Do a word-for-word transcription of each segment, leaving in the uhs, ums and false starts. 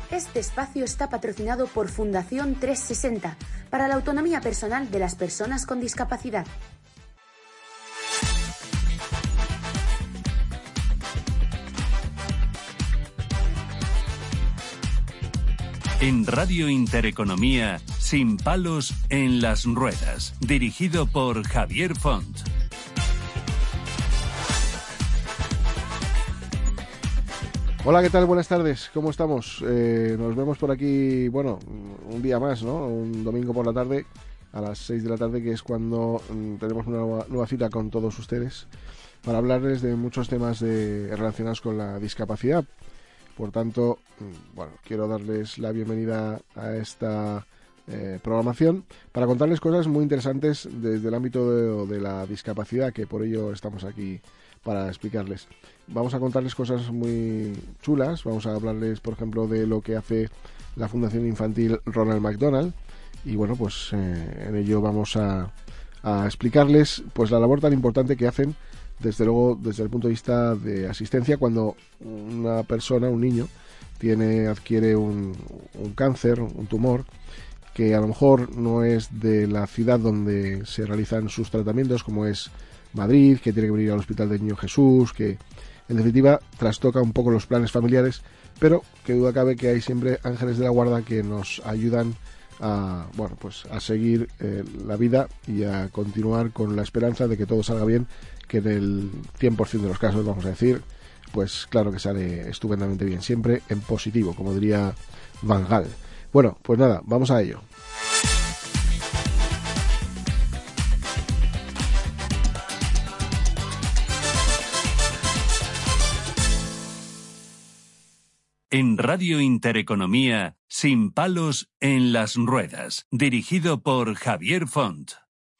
Este espacio está patrocinado por Fundación trescientos sesenta para la autonomía personal de las personas con discapacidad. En Radio Intereconomía, Sin palos en las ruedas, dirigido por Javier Font. Hola, ¿qué tal? Buenas tardes, ¿cómo estamos? Eh, nos vemos por aquí, bueno, un día más, ¿no? Un domingo por la tarde, a las seis de la tarde, que es cuando mm, tenemos una nueva, nueva cita con todos ustedes para hablarles de muchos temas de, relacionados con la discapacidad. Por tanto, bueno, quiero darles la bienvenida a esta eh, programación para contarles cosas muy interesantes desde el ámbito de, de la discapacidad, que por ello estamos aquí para explicarles. Vamos a contarles cosas muy chulas, vamos a hablarles, por ejemplo, de lo que hace la Fundación Infantil Ronald McDonald, y bueno, pues eh, en ello vamos a, a explicarles pues la labor tan importante que hacen, desde luego desde el punto de vista de asistencia, cuando una persona, un niño, tiene adquiere un, un cáncer, un tumor, que a lo mejor no es de la ciudad donde se realizan sus tratamientos, como es Madrid, que tiene que venir al Hospital del Niño Jesús, que en definitiva trastoca un poco los planes familiares, pero que duda cabe que hay siempre ángeles de la guarda que nos ayudan a, bueno, pues a seguir eh, la vida y a continuar con la esperanza de que todo salga bien, que en el cien por ciento de los casos, vamos a decir, pues claro que sale estupendamente bien, siempre en positivo, como diría Van Gaal. Bueno, pues nada, vamos a ello. En Radio Intereconomía, Sin palos en las ruedas, dirigido por Javier Font.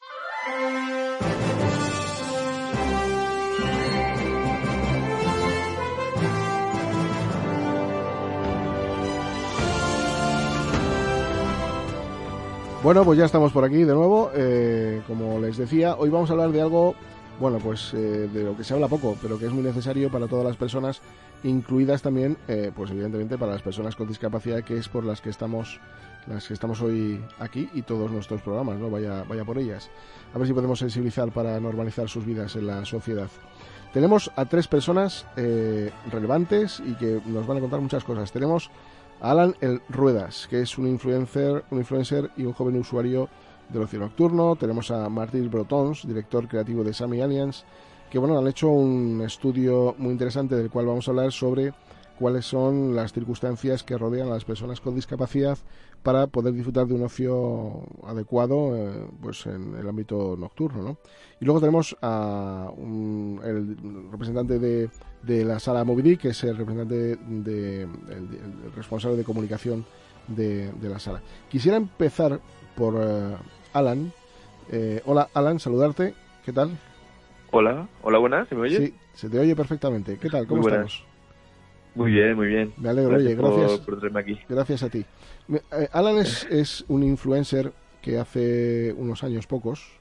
Bueno, pues ya estamos por aquí de nuevo. Eh, como les decía, hoy vamos a hablar de algo, bueno, pues eh, de lo que se habla poco, pero que es muy necesario para todas las personas, incluidas también, eh, pues evidentemente para las personas con discapacidad, que es por las que estamos, las que estamos hoy aquí, y todos nuestros programas, ¿no? Vaya, vaya por ellas. A ver si podemos sensibilizar para normalizar sus vidas en la sociedad. Tenemos a tres personas eh, relevantes y que nos van a contar muchas cosas. Tenemos a Alan El Ruedas, que es un influencer, un influencer y un joven usuario del ocio nocturno. Tenemos a Martí Brotons, director creativo de Sammy Alliance, que bueno, han hecho un estudio muy interesante del cual vamos a hablar sobre cuáles son las circunstancias que rodean a las personas con discapacidad para poder disfrutar de un ocio adecuado eh, pues en el ámbito nocturno, ¿no? Y luego tenemos a un, el representante de, de la sala Moby Dick, que es el representante de, de el, el responsable de comunicación de, de la sala. Quisiera empezar por uh, Alan. Eh, hola Alan, saludarte. ¿Qué tal? Hola, hola, buenas, ¿se me oye? Sí, se te oye perfectamente. ¿Qué tal? ¿Cómo estamos? Muy bien, muy bien. Me alegro, gracias oye, gracias por, por traerme aquí. Gracias a ti. Eh, Alan es, es un influencer que hace unos años pocos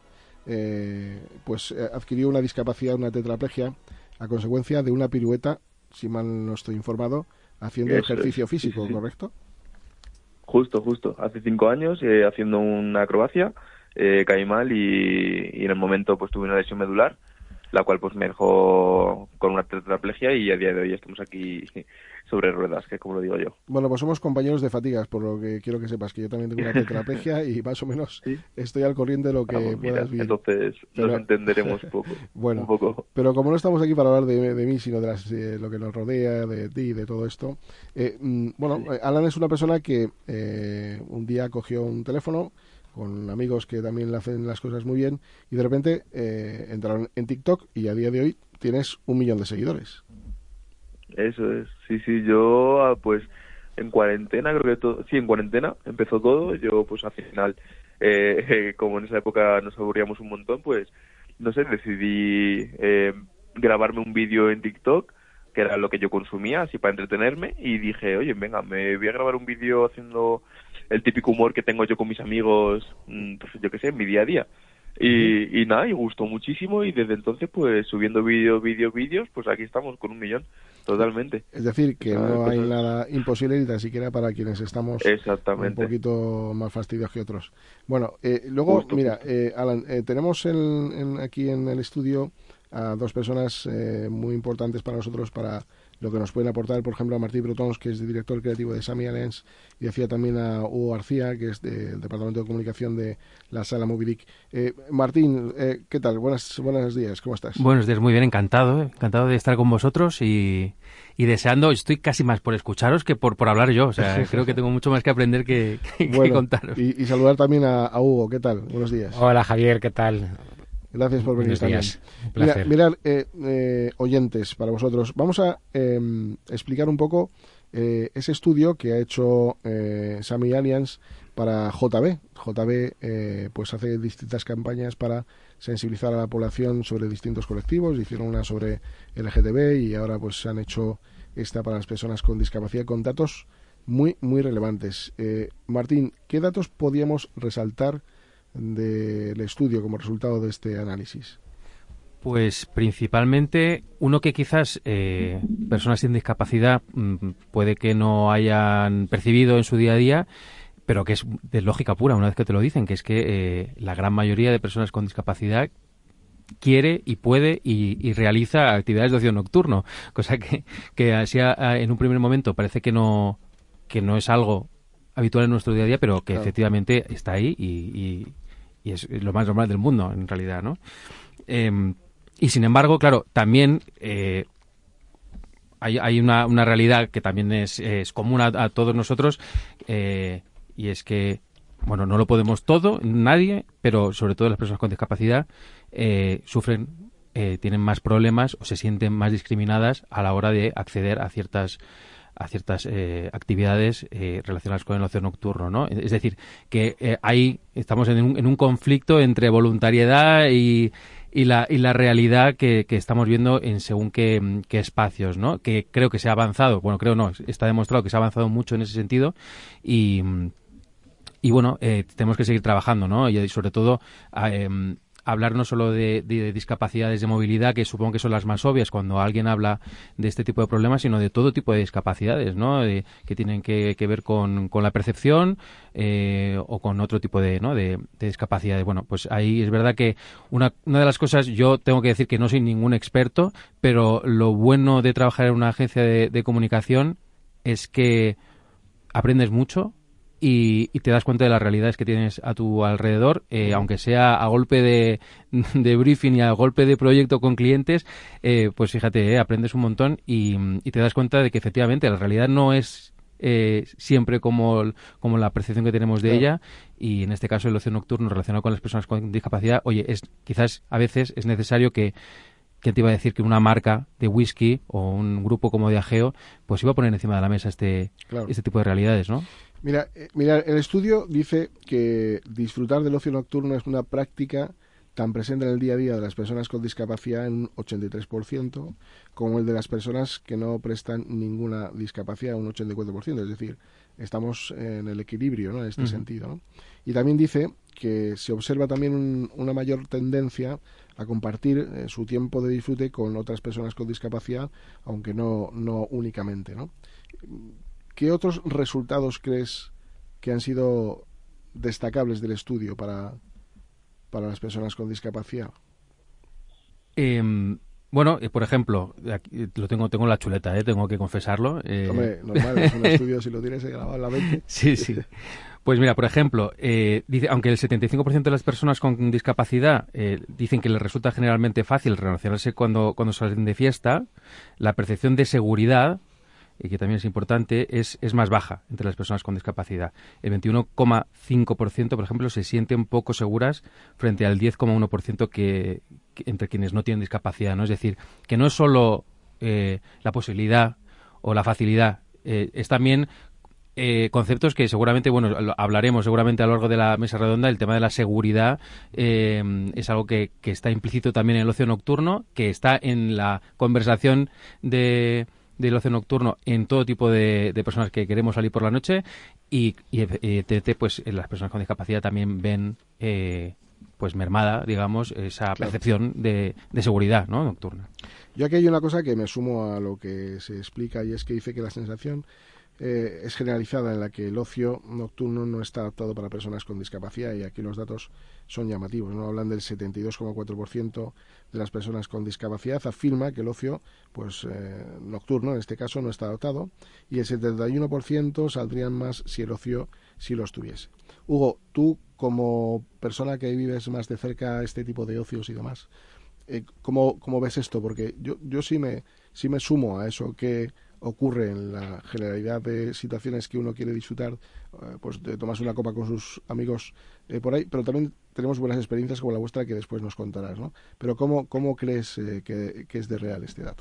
eh, pues eh, adquirió una discapacidad, una tetraplegia, a consecuencia de una pirueta, si mal no estoy informado, haciendo Eso ejercicio es. físico, sí, sí. ¿Correcto? Justo, justo. Hace cinco años, eh, haciendo una acrobacia, eh, caí mal y, y en el momento pues tuve una lesión medular, la cual pues me dejó con una tetraplegia, y a día de hoy estamos aquí sobre ruedas, que es como lo digo yo. Bueno, pues somos compañeros de fatigas, por lo que quiero que sepas que yo también tengo una tetraplegia y más o menos ¿Sí? estoy al corriente de lo que Vamos, puedas mira, vivir. Entonces pero... nos entenderemos poco. Bueno, un poco. Pero como no estamos aquí para hablar de, de mí, sino de las, eh, lo que nos rodea, de ti, de todo esto, eh, mm, bueno, sí. Alan es una persona que eh, un día cogió un teléfono con amigos que también le hacen las cosas muy bien, y de repente eh, entraron en TikTok y a día de hoy tienes un millón de seguidores. Eso es, sí, sí, yo pues en cuarentena, creo que todo, sí, en cuarentena empezó todo. Yo pues al final, eh, eh, como en esa época nos aburríamos un montón, pues no sé, decidí eh, grabarme un vídeo en TikTok, que era lo que yo consumía, así para entretenerme, y dije, oye, venga, me voy a grabar un vídeo haciendo el típico humor que tengo yo con mis amigos, pues yo qué sé, en mi día a día. Y, y nada, y gustó muchísimo, y desde entonces pues subiendo vídeos, vídeos, vídeos, pues aquí estamos con un millón. totalmente. Es decir, que Ah, no hay cosas- nada imposible ni tan siquiera para quienes estamos un Exactamente. poquito más fastidiados que otros. Bueno, eh, luego, Justo, mira, justo. eh, Alan, eh, tenemos en- en- aquí en el estudio a dos personas eh, muy importantes para nosotros, para lo que nos pueden aportar, por ejemplo, a Martí Brotons, que es el director creativo de Sami Alliance, y decía también a Hugo García, que es del Departamento de Comunicación de la Sala Mobilic. Eh, Martín, eh, ¿qué tal? Buenas, buenos días, ¿cómo estás? Buenos días, muy bien, encantado, ¿eh? Encantado de estar con vosotros y, y deseando, estoy casi más por escucharos que por, por hablar yo, o sea, creo que tengo mucho más que aprender que, que, Bueno, que contaros. y, y saludar también a, a Hugo, ¿qué tal? Buenos días. Hola Javier, ¿qué tal? Gracias por venir Buenos también. días, un Mira, placer. mirad, eh, eh, oyentes, para vosotros, vamos a eh, explicar un poco eh, ese estudio que ha hecho eh, Sami Alliance para J B. J B eh, pues hace distintas campañas para sensibilizar a la población sobre distintos colectivos. Hicieron una sobre L G T B y ahora pues han hecho esta para las personas con discapacidad con datos muy, muy relevantes. Eh, Martín, ¿qué datos podíamos resaltar del estudio como resultado de este análisis? Pues principalmente uno que quizás eh, personas sin discapacidad mm, puede que no hayan percibido en su día a día, pero que es de lógica pura una vez que te lo dicen, que es que eh, la gran mayoría de personas con discapacidad quiere y puede y, y realiza actividades de ocio nocturno, cosa que, que así a- a- en un primer momento parece que no, que no es algo habitual en nuestro día a día, pero que Claro. efectivamente está ahí y, y- y es lo más normal del mundo, en realidad, ¿no? Eh, y sin embargo, claro, también eh, hay, hay una, una realidad que también es, es común a, a todos nosotros, eh, y es que, bueno, no lo podemos todo, nadie, pero sobre todo las personas con discapacidad eh, sufren, eh, tienen más problemas o se sienten más discriminadas a la hora de acceder a ciertas a ciertas eh, actividades eh, relacionadas con el ocio nocturno, ¿no? Es decir, que eh, ahí estamos en un, en un conflicto entre voluntariedad y, y, la, y la realidad que, que estamos viendo en según qué, qué espacios, ¿no? Que creo que se ha avanzado, bueno, creo no, está demostrado que se ha avanzado mucho en ese sentido y, y bueno, eh, tenemos que seguir trabajando, ¿no? Y sobre todo eh, hablar no solo de, de discapacidades de movilidad, que supongo que son las más obvias cuando alguien habla de este tipo de problemas, sino de todo tipo de discapacidades, ¿no? De, que tienen que, que ver con, con la percepción eh, o con otro tipo de, ¿no? de, de discapacidades. Bueno, pues ahí es verdad que una, una de las cosas, yo tengo que decir que no soy ningún experto, pero lo bueno de trabajar en una agencia de, de comunicación es que aprendes mucho. Y, y te das cuenta de las realidades que tienes a tu alrededor, eh, aunque sea a golpe de, de briefing y a golpe de proyecto con clientes, eh, pues fíjate, eh, aprendes un montón y, y te das cuenta de que efectivamente la realidad no es eh, siempre como, como la percepción que tenemos de Claro. ella, y en este caso el ocio nocturno relacionado con las personas con discapacidad, oye, es quizás a veces es necesario que ¿quién te iba a decir que una marca de whisky o un grupo como Diageo pues iba a poner encima de la mesa este, Claro. este tipo de realidades, ¿no? Mira, eh, mira, el estudio dice que disfrutar del ocio nocturno es una práctica tan presente en el día a día de las personas con discapacidad en un ochenta y tres por ciento como el de las personas que no prestan ninguna discapacidad, un ochenta y cuatro por ciento. Es decir, estamos en el equilibrio, ¿no? En este Ujú. sentido, ¿no? Y también dice que se observa también un- una mayor tendencia a compartir eh, su tiempo de disfrute con otras personas con discapacidad, aunque no, no únicamente, ¿no? ¿Qué otros resultados crees que han sido destacables del estudio para, para las personas con discapacidad? Eh, bueno, eh, por ejemplo, aquí lo tengo, tengo en la chuleta, eh, tengo que confesarlo. eh. Hombre, normal, es un estudio, si lo tienes grabado en la mente. Sí, sí. Pues mira, por ejemplo, eh, dice, aunque el setenta y cinco por ciento de las personas con discapacidad eh, dicen que les resulta generalmente fácil relacionarse cuando, cuando salen de fiesta, la percepción de seguridad, y que también es importante, es, es más baja entre las personas con discapacidad. El veintiuno coma cinco por ciento, por ejemplo, se sienten poco seguras frente al diez coma uno por ciento que, que entre quienes no tienen discapacidad, ¿no? Es decir, que no es solo eh, la posibilidad o la facilidad, eh, es también eh, conceptos que seguramente, bueno, lo hablaremos seguramente a lo largo de la mesa redonda. El tema de la seguridad eh, es algo que, que está implícito también en el ocio nocturno, que está en la conversación de del ocio nocturno en todo tipo de, de personas que queremos salir por la noche y, y evidentemente, pues las personas con discapacidad también ven eh, pues mermada, digamos, esa claro. percepción de, de seguridad, ¿no?, nocturna. Yo aquí hay una cosa que me sumo a lo que se explica, y es que dice que la sensación eh, es generalizada en la que el ocio nocturno no está adaptado para personas con discapacidad, y aquí los datos son llamativos, ¿no? Hablan del setenta y dos coma cuatro por ciento de las personas con discapacidad afirma que el ocio pues eh, nocturno, en este caso, no está adaptado, y el setenta y uno por ciento saldrían más si el ocio sí lo estuviese. Hugo, tú como persona que vives más de cerca este tipo de ocios y demás, eh, ¿cómo, ¿cómo ves esto? Porque yo, yo sí me, sí me sumo a eso que ocurre en la generalidad de situaciones que uno quiere disfrutar, eh, pues de tomarse una copa con sus amigos eh, por ahí, pero también tenemos buenas experiencias como la vuestra que después nos contarás, ¿no? Pero ¿cómo, cómo crees eh, que, que es de real este dato?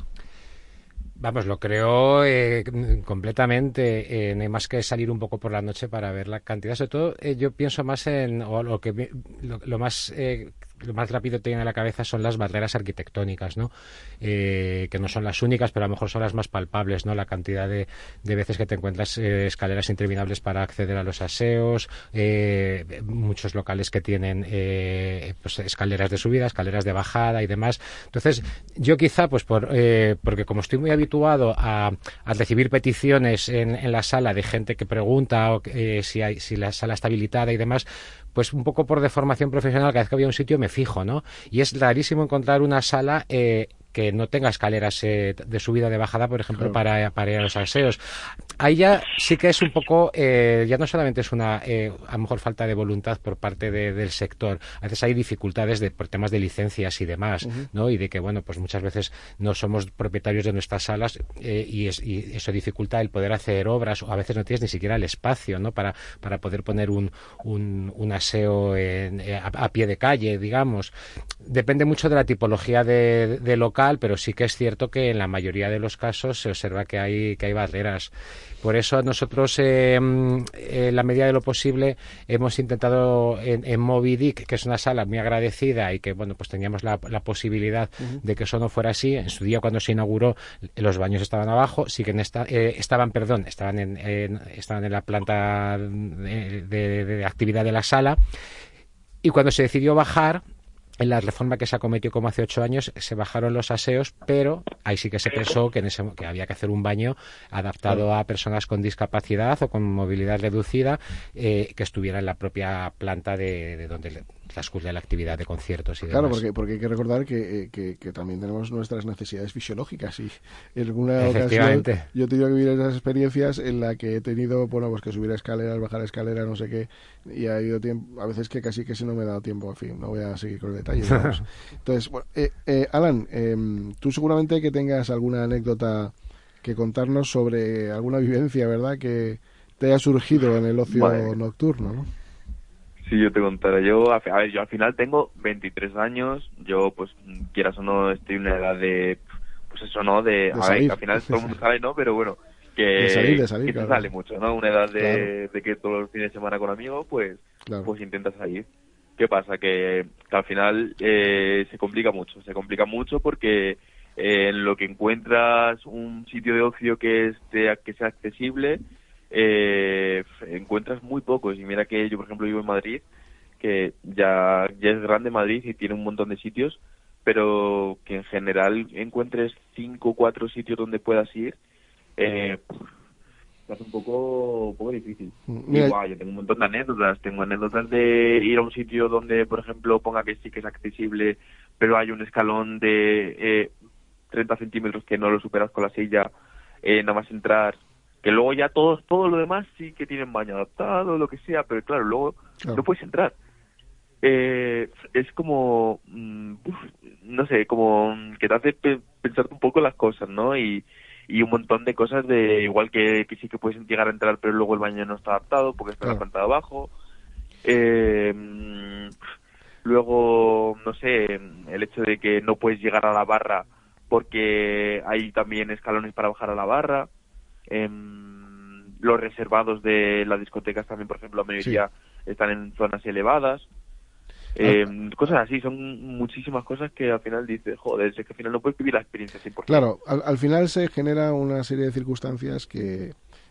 Vamos, lo creo eh, completamente. Eh, no hay más que salir un poco por la noche para ver la cantidad. Sobre todo, eh, yo pienso más en, o lo que lo, lo más eh, lo más rápido te viene a la cabeza son las barreras arquitectónicas, ¿no? Eh, que no son las únicas, pero a lo mejor son las más palpables, ¿no? La cantidad de, de veces que te encuentras eh, escaleras interminables para acceder a los aseos, eh, muchos locales que tienen eh, pues escaleras de subida, escaleras de bajada y demás. Entonces, yo quizá, pues por eh, porque como estoy muy habituado a, a recibir peticiones en, en la sala de gente que pregunta o, eh, si hay, si la sala está habilitada y demás, pues un poco por deformación profesional, cada vez que había un sitio me fijo, ¿no? Y es rarísimo encontrar una sala eh, que no tenga escaleras eh, de subida o de bajada, por ejemplo, claro. para, para ir a los aseos. Ahí ya sí que es un poco, eh, ya no solamente es una, eh, a lo mejor falta de voluntad por parte de, del sector, a veces hay dificultades de, por temas de licencias y demás, uh-huh. ¿no? Y de que, bueno, pues muchas veces no somos propietarios de nuestras salas eh, y, es, y eso dificulta el poder hacer obras, o a veces no tienes ni siquiera el espacio, ¿no? Para, para poder poner un, un, un aseo en, a, a pie de calle, digamos. Depende mucho de la tipología de, de local, pero sí que es cierto que en la mayoría de los casos se observa que hay que hay barreras. Por eso nosotros, eh, en la medida de lo posible, hemos intentado en, en Moby Dick, que es una sala muy agradecida y que, bueno, pues teníamos la, la posibilidad uh-huh. de que eso no fuera así. En su día, cuando se inauguró, los baños estaban abajo, sí que en esta, eh, estaban, perdón, estaban en, en, estaban en la planta de, de, de actividad de la sala, y cuando se decidió bajar, en la reforma que se acometió como hace ocho años, se bajaron los aseos, pero ahí sí que se pensó que, en ese, que había que hacer un baño adaptado a personas con discapacidad o con movilidad reducida, eh, que estuviera en la propia planta de, de donde transcurre la actividad de conciertos y demás. Claro, porque, porque hay que recordar que, que, que también tenemos nuestras necesidades fisiológicas, y en alguna ocasión yo he tenido que vivir esas experiencias en la que he tenido, bueno, pues que subir escaleras, bajar escaleras, no sé qué, y ha habido tiempo, a veces que casi que si no me he dado tiempo, en fin, no voy a seguir con el detalle. Vamos. Entonces, bueno, eh, eh, Alan, eh, tú seguramente que tengas alguna anécdota que contarnos sobre alguna vivencia, ¿verdad?, que te haya surgido en el ocio vale. nocturno, ¿no? Sí, yo te contaré. Yo, a ver, yo al final tengo veintitrés años, yo pues quieras o no estoy en una edad de, pues eso, ¿no? De, de a salir. ver, al final todo el mundo sale, ¿no? Pero bueno, que, de salir, de salir, que claro. te sale mucho, ¿no? Una edad de, claro. de que todos los fines de semana con amigos, pues, claro. pues intentas salir. ¿Qué pasa? Que, que al final eh, se complica mucho, se complica mucho porque eh, en lo que encuentras un sitio de ocio que esté, que sea accesible, eh, encuentras muy pocos. Y mira que yo, por ejemplo, vivo en Madrid, que ya, ya es grande Madrid y tiene un montón de sitios, pero que en general encuentres cinco o cuatro sitios donde puedas ir, eh, es un poco, un poco difícil. Mira, y, wow, yo tengo un montón de anécdotas. Tengo anécdotas de ir a un sitio donde, por ejemplo, ponga que sí que es accesible, pero hay un escalón de eh, treinta centímetros que no lo superas con la silla, eh, nada más entrar. Que luego ya todo, todo lo demás sí que tienen baño adaptado, lo que sea, pero claro, luego claro. no puedes entrar. Eh, es como, mm, uf, no sé, como que te hace pe- pensarte un poco las cosas, ¿no? Y y un montón de cosas de igual que, que sí que puedes llegar a entrar, pero luego el baño no está adaptado porque está claro. en la planta de abajo. Eh, luego, no sé, el hecho de que no puedes llegar a la barra porque hay también escalones para bajar a la barra. Eh, los reservados de las discotecas también, por ejemplo, la mayoría sí. están en zonas elevadas. Eh, ah. Cosas así, son muchísimas cosas que al final dices, joder, es que al final no puedes vivir la experiencia cien por ciento. Claro, al, al final se genera una serie de circunstancias que,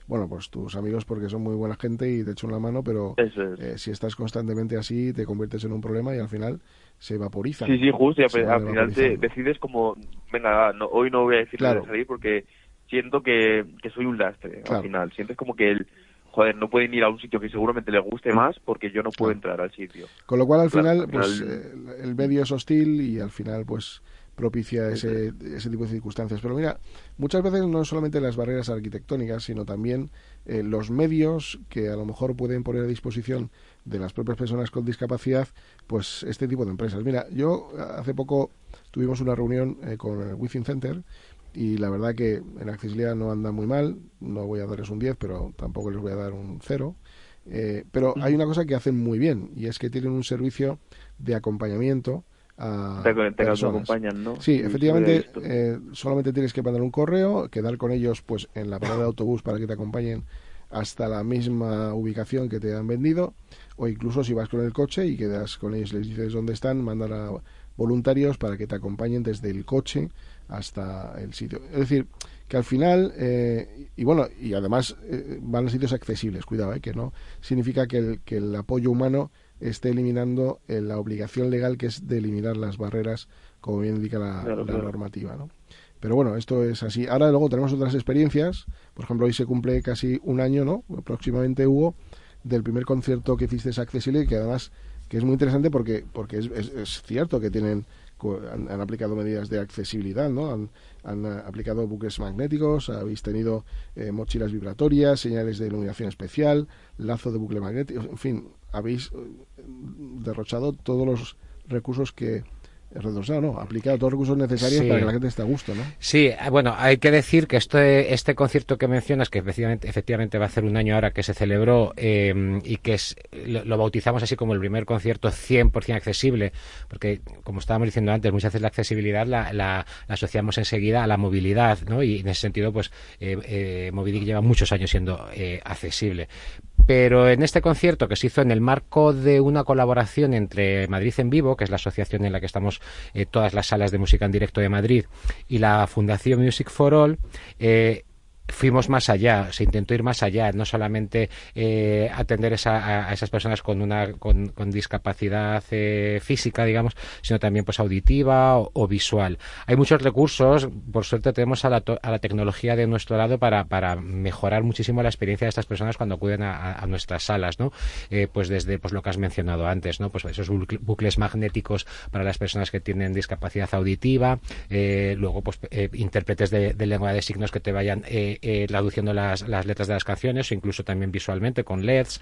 bueno, pues tus amigos porque son muy buena gente y te echan la mano, pero Eso es. eh, si estás constantemente así, te conviertes en un problema y al final se vaporizan. Sí, sí, justo, y al, Se al van final te vaporizando. decides como, venga, no, hoy no voy a decir Claro. de salir porque siento que, que soy un lastre, Claro. al final. Sientes como que el, joder, no pueden ir a un sitio que seguramente les guste más porque yo no puedo Claro. entrar al sitio. Con lo cual al Claro, final, al pues final- eh, el medio es hostil y al final, pues propicia ese, ese tipo de circunstancias. Pero mira, muchas veces no solamente las barreras arquitectónicas, sino también eh, los medios que a lo mejor pueden poner a disposición de las propias personas con discapacidad, pues este tipo de empresas. Mira, yo hace poco tuvimos una reunión eh, con el Within Center y la verdad que en accesibilidad no anda muy mal, no voy a darles un diez, pero tampoco les voy a dar un cero. Eh, pero hay una cosa que hacen muy bien y es que tienen un servicio de acompañamiento a Te, te personas. acompañan, ¿no? Sí, Sí, efectivamente, sí, lo he eh, solamente tienes que mandar un correo, quedar con ellos pues en la parada de autobús para que te acompañen hasta la misma ubicación que te han vendido, o incluso si vas con el coche y quedas con ellos, les dices dónde están, mandan a voluntarios para que te acompañen desde el coche hasta el sitio. Es decir, que al final, eh, y bueno, y además eh, van a sitios accesibles, cuidado, eh, que no significa que el, que el apoyo humano esté eliminando eh, la obligación legal que es de eliminar las barreras, como bien indica la, Claro, la claro. normativa, ¿no? Pero bueno, esto es así. Ahora luego tenemos otras experiencias. Por ejemplo, hoy se cumple casi un año, ¿no? Próximamente, Hugo, del primer concierto que hiciste accesible, y que además que es muy interesante porque porque es, es, es cierto que tienen han, han aplicado medidas de accesibilidad, ¿no? Han, han uh, aplicado bucles magnéticos, habéis tenido eh, mochilas vibratorias, señales de iluminación especial, lazo de bucle magnético, en fin, habéis uh, derrochado todos los recursos que redosado, no, aplicado todos los recursos necesarios Sí. para que la gente esté a gusto, ¿no? Sí, bueno, hay que decir que este, este concierto que mencionas, que efectivamente, efectivamente va a hacer un año ahora que se celebró eh, y que es, lo, lo bautizamos así como el primer concierto cien por ciento accesible, porque como estábamos diciendo antes, muchas veces la accesibilidad la, la, la asociamos enseguida a la movilidad, ¿no? Y en ese sentido, pues eh, eh, Movidic lleva muchos años siendo eh, accesible. Pero en este concierto que se hizo en el marco de una colaboración entre Madrid en Vivo, que es la asociación en la que estamos eh, todas las salas de música en directo de Madrid, y la Fundación Music for All, eh, fuimos más allá, se intentó ir más allá, no solamente eh, atender esa, a, a esas personas con una con, con discapacidad eh, física, digamos, sino también pues auditiva o, o visual. Hay muchos recursos, por suerte tenemos a la, a la tecnología de nuestro lado para, para mejorar muchísimo la experiencia de estas personas cuando acuden a, a nuestras salas, ¿no? Eh, pues desde pues lo que has mencionado antes, ¿no? Pues esos bucles magnéticos para las personas que tienen discapacidad auditiva, eh, luego pues eh, intérpretes de, de lengua de signos que te vayan eh, Eh, traduciendo las, las letras de las canciones o incluso también visualmente con L E Ds,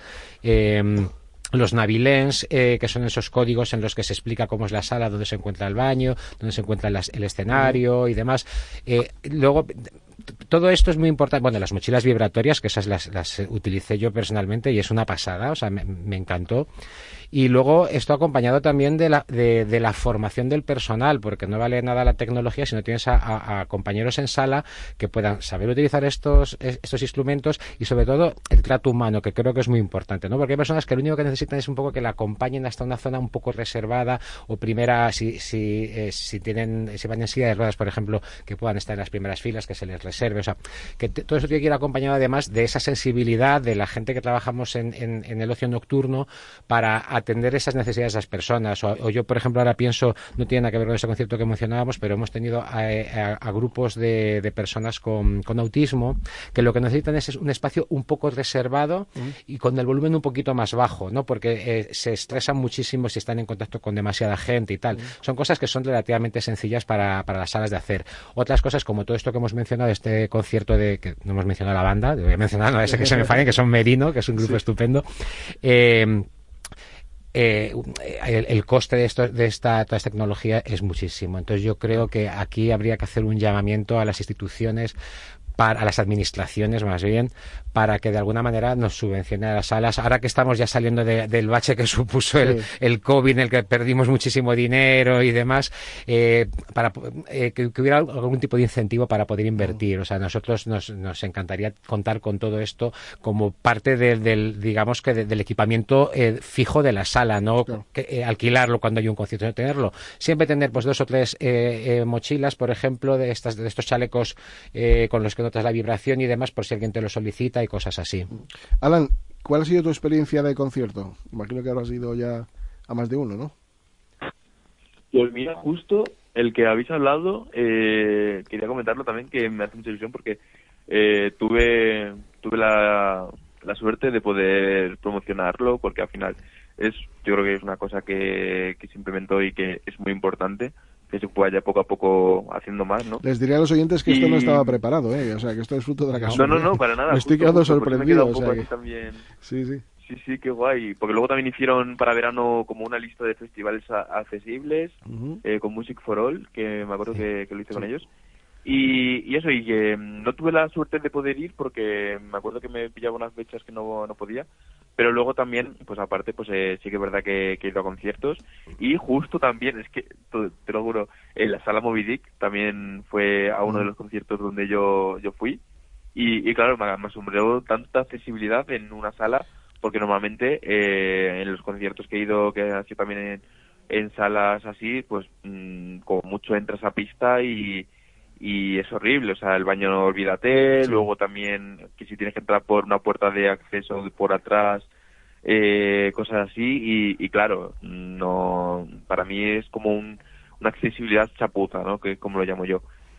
eh, los Navilens, eh, que son esos códigos en los que se explica cómo es la sala, dónde se encuentra el baño, dónde se encuentra el, el escenario y demás. Eh, luego todo esto es muy importante. Bueno, las mochilas vibratorias, que esas las, las utilicé yo personalmente y es una pasada, o sea, me, me encantó. Y luego esto acompañado también de la, de, de la formación del personal, porque no vale nada la tecnología si no tienes a, a, a compañeros en sala que puedan saber utilizar estos, estos instrumentos y sobre todo el trato humano, que creo que es muy importante, ¿no? Porque hay personas que lo único que necesitan es un poco que la acompañen hasta una zona un poco reservada o primera, si, si, eh, si tienen, si van en silla de ruedas, por ejemplo, que puedan estar en las primeras filas, que se les reserve, o sea, que t- todo eso tiene que ir acompañado además de esa sensibilidad de la gente que trabajamos en, en, en el ocio nocturno para atender esas necesidades de esas personas. O, o yo, por ejemplo, ahora pienso, no tiene nada que ver con ese concepto que mencionábamos, pero hemos tenido a, a, a grupos de, de personas con, con autismo que lo que necesitan es un espacio un poco reservado mm. y con el volumen un poquito más bajo, ¿no? Porque eh, se estresan muchísimo si están en contacto con demasiada gente y tal. Mm. Son cosas que son relativamente sencillas para, para las salas de hacer. Otras cosas, como todo esto que hemos mencionado, este concierto de, que no hemos mencionado la banda, voy a mencionar, no ese que se me falle, que son Merino, que es un grupo sí. estupendo. Eh, Eh, el, el coste de, esto, de esta, toda esta tecnología es muchísimo. Entonces yo creo que aquí habría que hacer un llamamiento a las instituciones, para, a las administraciones más bien, para que de alguna manera nos subvencione a las salas. Ahora que estamos ya saliendo de, del bache que supuso el, sí. el COVID, en el que perdimos muchísimo dinero y demás, eh, para eh, que, que hubiera algún tipo de incentivo para poder invertir. O sea, nosotros nos, nos encantaría contar con todo esto como parte del, del digamos que de, del equipamiento eh, fijo de la sala, no claro. que, eh, alquilarlo cuando hay un concierto, no tenerlo. Siempre tener pues dos o tres eh, eh, mochilas, por ejemplo, de estas de estos chalecos eh, con los que notas la vibración y demás por si alguien te lo solicita y cosas así. Alan, ¿cuál ha sido tu experiencia de concierto? Imagino que habrás ido ya a más de uno, ¿no? Pues mira, justo el que habéis hablado, eh, quería comentarlo también, que me hace mucha ilusión porque eh, tuve tuve la, la suerte de poder promocionarlo, porque al final es yo creo que es una cosa que, que se implementó y que es muy importante, que se vaya poco a poco haciendo más, ¿no? Les diré a los oyentes que y... esto no estaba preparado, ¿eh? O sea, que esto es fruto de la casualidad. No, no, no, para nada. Me estoy justo, quedando justo, sorprendido. Me o sea, que... también... Sí, sí. Sí, sí, qué guay. Porque luego también hicieron para verano como una lista de festivales a- accesibles, uh-huh. eh, con Music for All, que me acuerdo sí. que, que lo hice sí. con ellos. Y, y eso, y que no tuve la suerte de poder ir porque me acuerdo que me pillaba unas fechas que no, no podía. Pero luego también, pues aparte, pues eh, sí que es verdad que, que he ido a conciertos. Y justo también, es que, te, te lo juro, en la sala Moby Dick también fue a uno de los conciertos donde yo, yo fui. Y, y claro, me, me asombró tanta accesibilidad en una sala, porque normalmente eh, en los conciertos que he ido, que ha sido también en, en salas así, pues mmm, como mucho entras a pista y, y es horrible. O sea, el baño no olvídate, sí. Luego también que si tienes que entrar por una puerta de acceso por atrás, eh, cosas así, y, y claro, no, para mí es como un, una accesibilidad chapuza, ¿no? Que como lo llamo yo.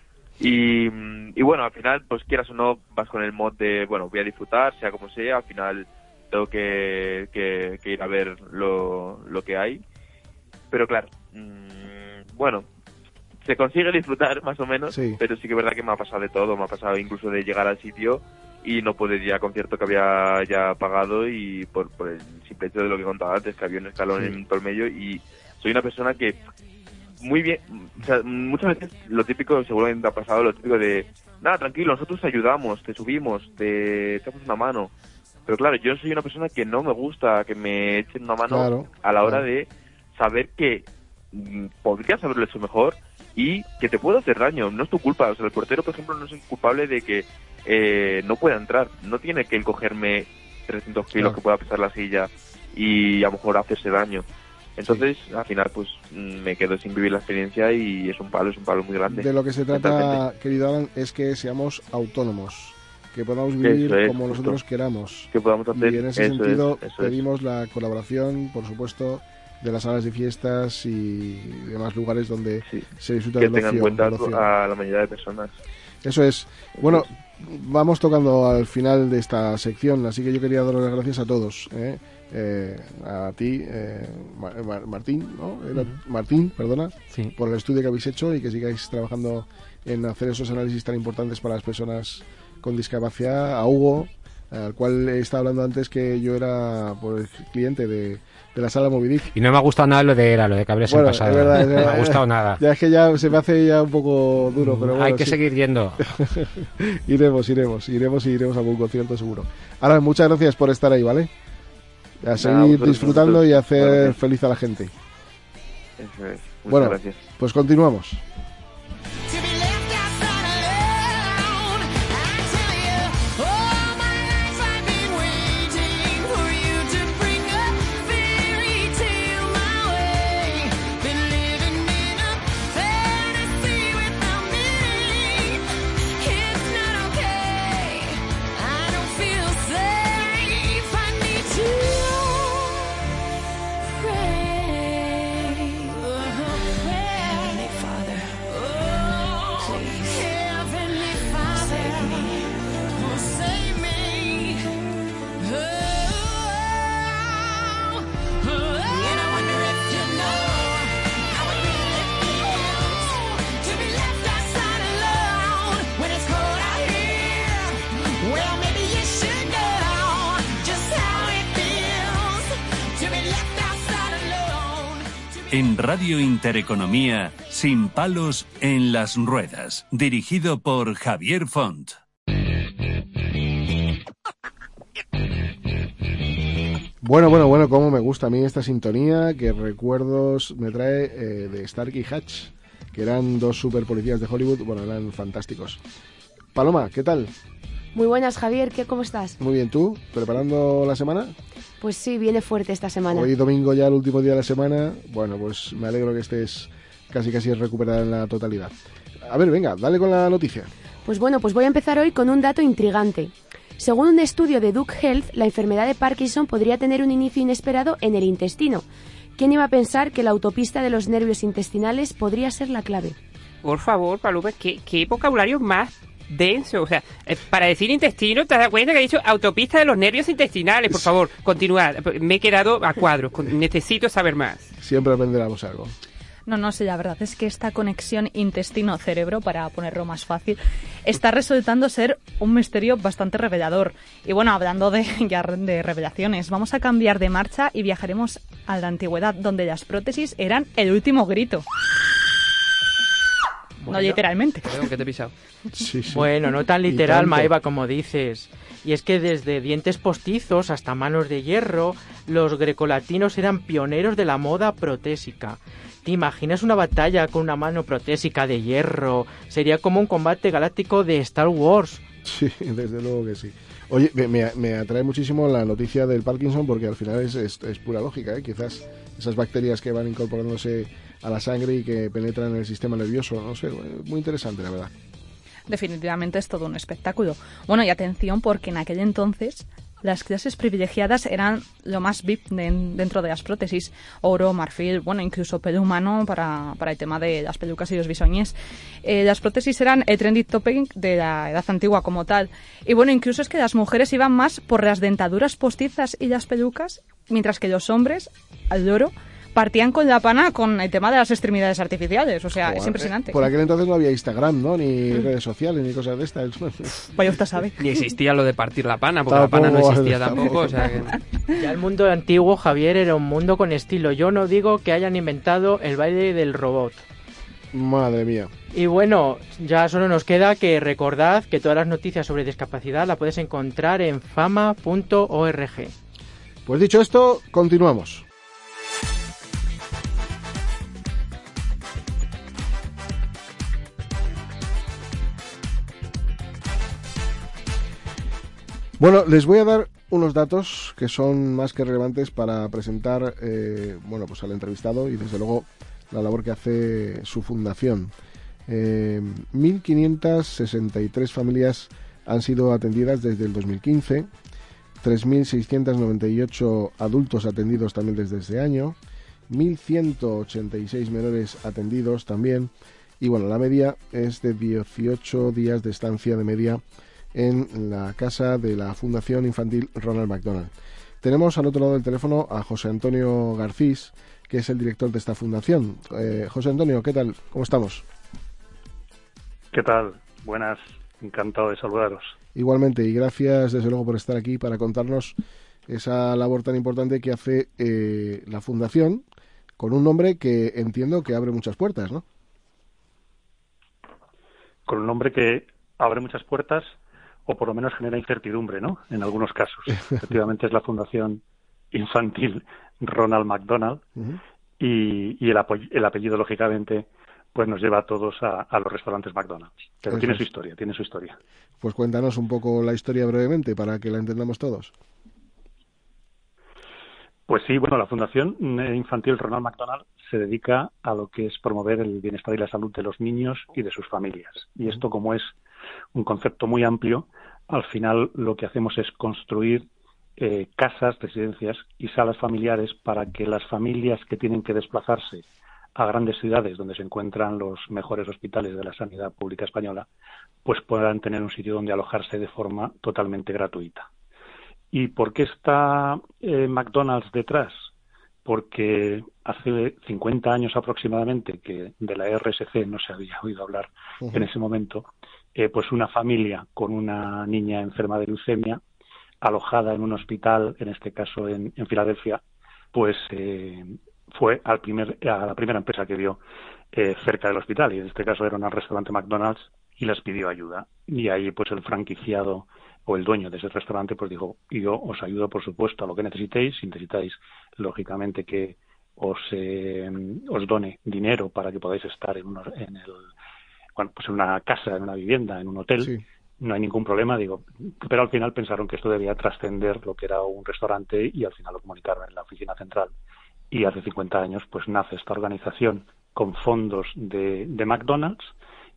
Y, y bueno, al final, pues quieras o no, vas con el mod de, bueno, voy a disfrutar, sea como sea, al final tengo que, que, que ir a ver lo, lo que hay. Pero claro, mmm, bueno, se consigue disfrutar más o menos, sí. Pero sí que es verdad que me ha pasado de todo, me ha pasado incluso de llegar al sitio y no poder ir al concierto que había ya pagado, y por, por el simple hecho de lo que contaba antes, que había un escalón sí. en todo el medio, y soy una persona que muy bien, o sea, muchas veces lo típico, seguramente ha pasado, lo típico de, nada, tranquilo, nosotros te ayudamos, te subimos, te echamos una mano. Pero claro, yo soy una persona que no me gusta que me echen una mano claro, a la hora claro. de saber que mm, podrías haberlo hecho mejor y que te puedo hacer daño. No es tu culpa. O sea, el portero, por ejemplo, no es culpable de que eh, no pueda entrar. No tiene que él cogerme trescientos kilos claro. que pueda pesar la silla y a lo mejor hacerse daño. Entonces, sí. al final, pues me quedo sin vivir la experiencia y es un palo, es un palo muy grande. De lo que se trata, mentalmente. Querido Alan, es que seamos autónomos, que podamos vivir es, como justo. nosotros queramos. Que podamos hacer. Y en ese eso sentido, es, pedimos es. la colaboración, por supuesto, de las salas de fiestas y demás lugares donde sí. se disfruta que del ocio. Que tengan en cuenta a la mayoría de personas. Eso es. Bueno, vamos tocando al final de esta sección, así que yo quería dar las gracias a todos, ¿eh? Eh, a ti, eh, Mar- Martín, ¿no? Uh-huh. Martín, perdona, sí. por el estudio que habéis hecho y que sigáis trabajando en hacer esos análisis tan importantes para las personas con discapacidad. A Hugo, al cual he estado hablando antes, que yo era pues, cliente de, de la sala Moby Dick. Y no me ha gustado nada lo de era, lo de Cabrera bueno, en pasado. Es verdad, es verdad. No me ha gustado nada. Ya es que ya se me hace ya un poco duro, pero bueno, hay que sí. seguir yendo. iremos, iremos, iremos y iremos a algún concierto seguro. Ahora, muchas gracias por estar ahí, ¿vale? A seguir nah, disfrutando nosotros, y hacer gracias. feliz a la gente. Eso es. Muchas bueno, gracias. Pues continuamos. En Radio Intereconomía, Sin palos en las ruedas, dirigido por Javier Font. Bueno, bueno, bueno, cómo me gusta a mí esta sintonía, que recuerdos me trae eh, de Stark y Hutch, que eran dos super policías de Hollywood, bueno, eran fantásticos. Paloma, ¿qué tal? Muy buenas, Javier, ¿qué, ¿cómo estás? Muy bien, ¿tú? ¿Preparando la semana? Pues sí, viene fuerte esta semana. Hoy domingo ya, el último día de la semana. Bueno, pues me alegro que estés casi casi recuperada en la totalidad. A ver, venga, dale con la noticia. Pues bueno, pues voy a empezar hoy con un dato intrigante. Según un estudio de Duke Health, la enfermedad de Parkinson podría tener un inicio inesperado en el intestino. ¿Quién iba a pensar que la autopista de los nervios intestinales podría ser la clave? Por favor, Paloma, ¿qué, qué vocabulario más denso? O sea, eh, para decir intestino, ¿te das cuenta que he dicho autopista de los nervios intestinales? Por favor, continuad. Me he quedado a cuadros. Necesito saber más. Siempre aprenderemos algo. No, no sé, la verdad es que esta conexión intestino-cerebro, para ponerlo más fácil, está resultando ser un misterio bastante revelador. Y bueno, hablando de, ya de revelaciones, vamos a cambiar de marcha y viajaremos a la antigüedad, donde las prótesis eran el último grito. Bueno, no literalmente. Creo que te he pisado. Sí, sí. Bueno, no tan literal, Maeva, como dices. Y es que desde dientes postizos hasta manos de hierro, los grecolatinos eran pioneros de la moda protésica. ¿Te imaginas una batalla con una mano protésica de hierro? Sería como un combate galáctico de Star Wars. Sí, desde luego que sí. Oye, me, me atrae muchísimo la noticia del Parkinson porque al final es, es, es pura lógica, ¿eh? Quizás esas bacterias que van incorporándose a la sangre y que penetran en el sistema nervioso, no sé, muy interesante la verdad. Definitivamente es todo un espectáculo. Bueno, y atención porque en aquel entonces las clases privilegiadas eran lo más V I P de, dentro de las prótesis. Oro, marfil, bueno, incluso pelo humano para, para el tema de las pelucas y los bisoñes. Eh, las prótesis eran el trendy topic de la edad antigua como tal. Y bueno, incluso es que las mujeres iban más por las dentaduras postizas y las pelucas, mientras que los hombres, al loro, partían con la pana con el tema de las extremidades artificiales. O sea, Joder, es impresionante. Por aquel entonces no había Instagram, ¿no? Ni mm. redes sociales, ni cosas de estas. Vaya usted sabe. Ni existía lo de partir la pana, porque tampoco, la pana no existía tampoco. O sea que... Ya el mundo antiguo, Javier, era un mundo con estilo. Yo no digo que hayan inventado el baile del robot. Madre mía. Y bueno, ya solo nos queda que recordad que todas las noticias sobre discapacidad la puedes encontrar en fama punto org. Pues dicho esto, continuamos. Bueno, les voy a dar unos datos que son más que relevantes para presentar eh, bueno, pues al entrevistado y desde luego la labor que hace su fundación. Eh, mil quinientas sesenta y tres familias han sido atendidas desde el dos mil quince, tres mil seiscientos noventa y ocho adultos atendidos también desde ese año, mil ciento ochenta y seis menores atendidos también, y bueno, la media es de dieciocho días de estancia de media en la casa de la Fundación Infantil Ronald McDonald. Tenemos al otro lado del teléfono a José Antonio Garcís, que es el director de esta fundación. Eh, José Antonio, ¿qué tal? ¿Cómo estamos? ¿Qué tal? Buenas, encantado de saludaros. Igualmente, y gracias desde luego por estar aquí para contarnos esa labor tan importante que hace eh, la fundación, con un nombre que entiendo que abre muchas puertas, ¿no? Con un nombre que abre muchas puertas, o por lo menos genera incertidumbre, ¿no? En algunos casos. Efectivamente es la Fundación Infantil Ronald McDonald, uh-huh. y, y el, apoy- el apellido, lógicamente, pues nos lleva a todos a, a los restaurantes McDonald's. Pero Eso tiene es. su historia, tiene su historia. Pues cuéntanos un poco la historia brevemente para que la entendamos todos. Pues sí, bueno, la Fundación Infantil Ronald McDonald se dedica a lo que es promover el bienestar y la salud de los niños y de sus familias. Y esto, como es un concepto muy amplio, al final lo que hacemos es construir eh, casas, residencias y salas familiares para que las familias que tienen que desplazarse a grandes ciudades donde se encuentran los mejores hospitales de la sanidad pública española, pues puedan tener un sitio donde alojarse de forma totalmente gratuita. ¿Y por qué está eh, McDonald's detrás? Porque hace cincuenta años aproximadamente, que de la R S C no se había oído hablar uh-huh. en ese momento, eh, pues una familia con una niña enferma de leucemia, alojada en un hospital, en este caso en, en Filadelfia, pues eh, fue al primer, a la primera empresa que vio eh, cerca del hospital, y en este caso era un restaurante McDonald's, y les pidió ayuda. Y ahí pues el franquiciado o el dueño de ese restaurante pues dijo, yo os ayudo por supuesto a lo que necesitéis, si necesitáis lógicamente que os eh, os done dinero para que podáis estar en, unos, en el bueno pues en una casa, en una vivienda, en un hotel, sí. No hay ningún problema, digo, pero al final pensaron que esto debía trascender lo que era un restaurante y al final lo comunicaron en la oficina central. Y hace cincuenta años pues nace esta organización con fondos de, de McDonald's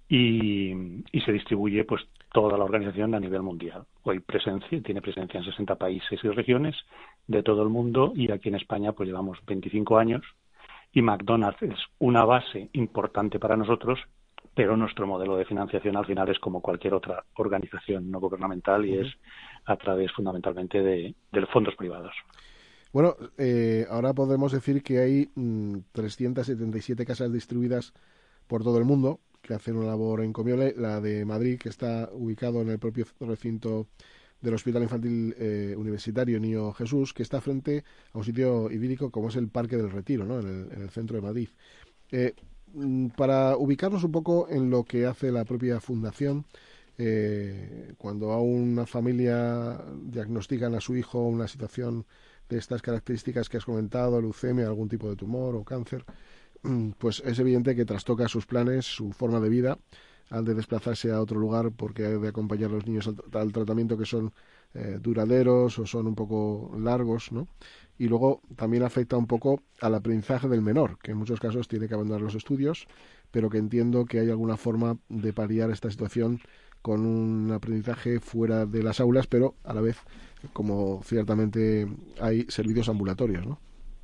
y, y se distribuye pues toda la organización a nivel mundial. Hoy presencia, tiene presencia en sesenta países y regiones de todo el mundo, y aquí en España pues llevamos veinticinco años, y McDonald's es una base importante para nosotros, pero nuestro modelo de financiación al final es como cualquier otra organización no gubernamental, y es a través fundamentalmente de, de fondos privados. Bueno, eh, ahora podemos decir que hay mmm, trescientas setenta y siete casas distribuidas por todo el mundo que hacen una labor encomiable. La de Madrid, que está ubicado en el propio recinto del Hospital Infantil eh, Universitario Niño Jesús, que está frente a un sitio idílico como es el Parque del Retiro, ¿no? en, el, en el centro de Madrid. Eh, para ubicarnos un poco en lo que hace la propia fundación, eh, cuando a una familia diagnostican a su hijo una situación de estas características que has comentado, leucemia, algún tipo de tumor o cáncer, pues es evidente que trastoca sus planes, su forma de vida, al de desplazarse a otro lugar porque hay de acompañar a los niños al, al tratamiento, que son eh, duraderos o son un poco largos, ¿no? Y luego también afecta un poco al aprendizaje del menor, que en muchos casos tiene que abandonar los estudios, pero que entiendo que hay alguna forma de paliar esta situación con un aprendizaje fuera de las aulas, pero a la vez, como ciertamente hay servicios ambulatorios, ¿no?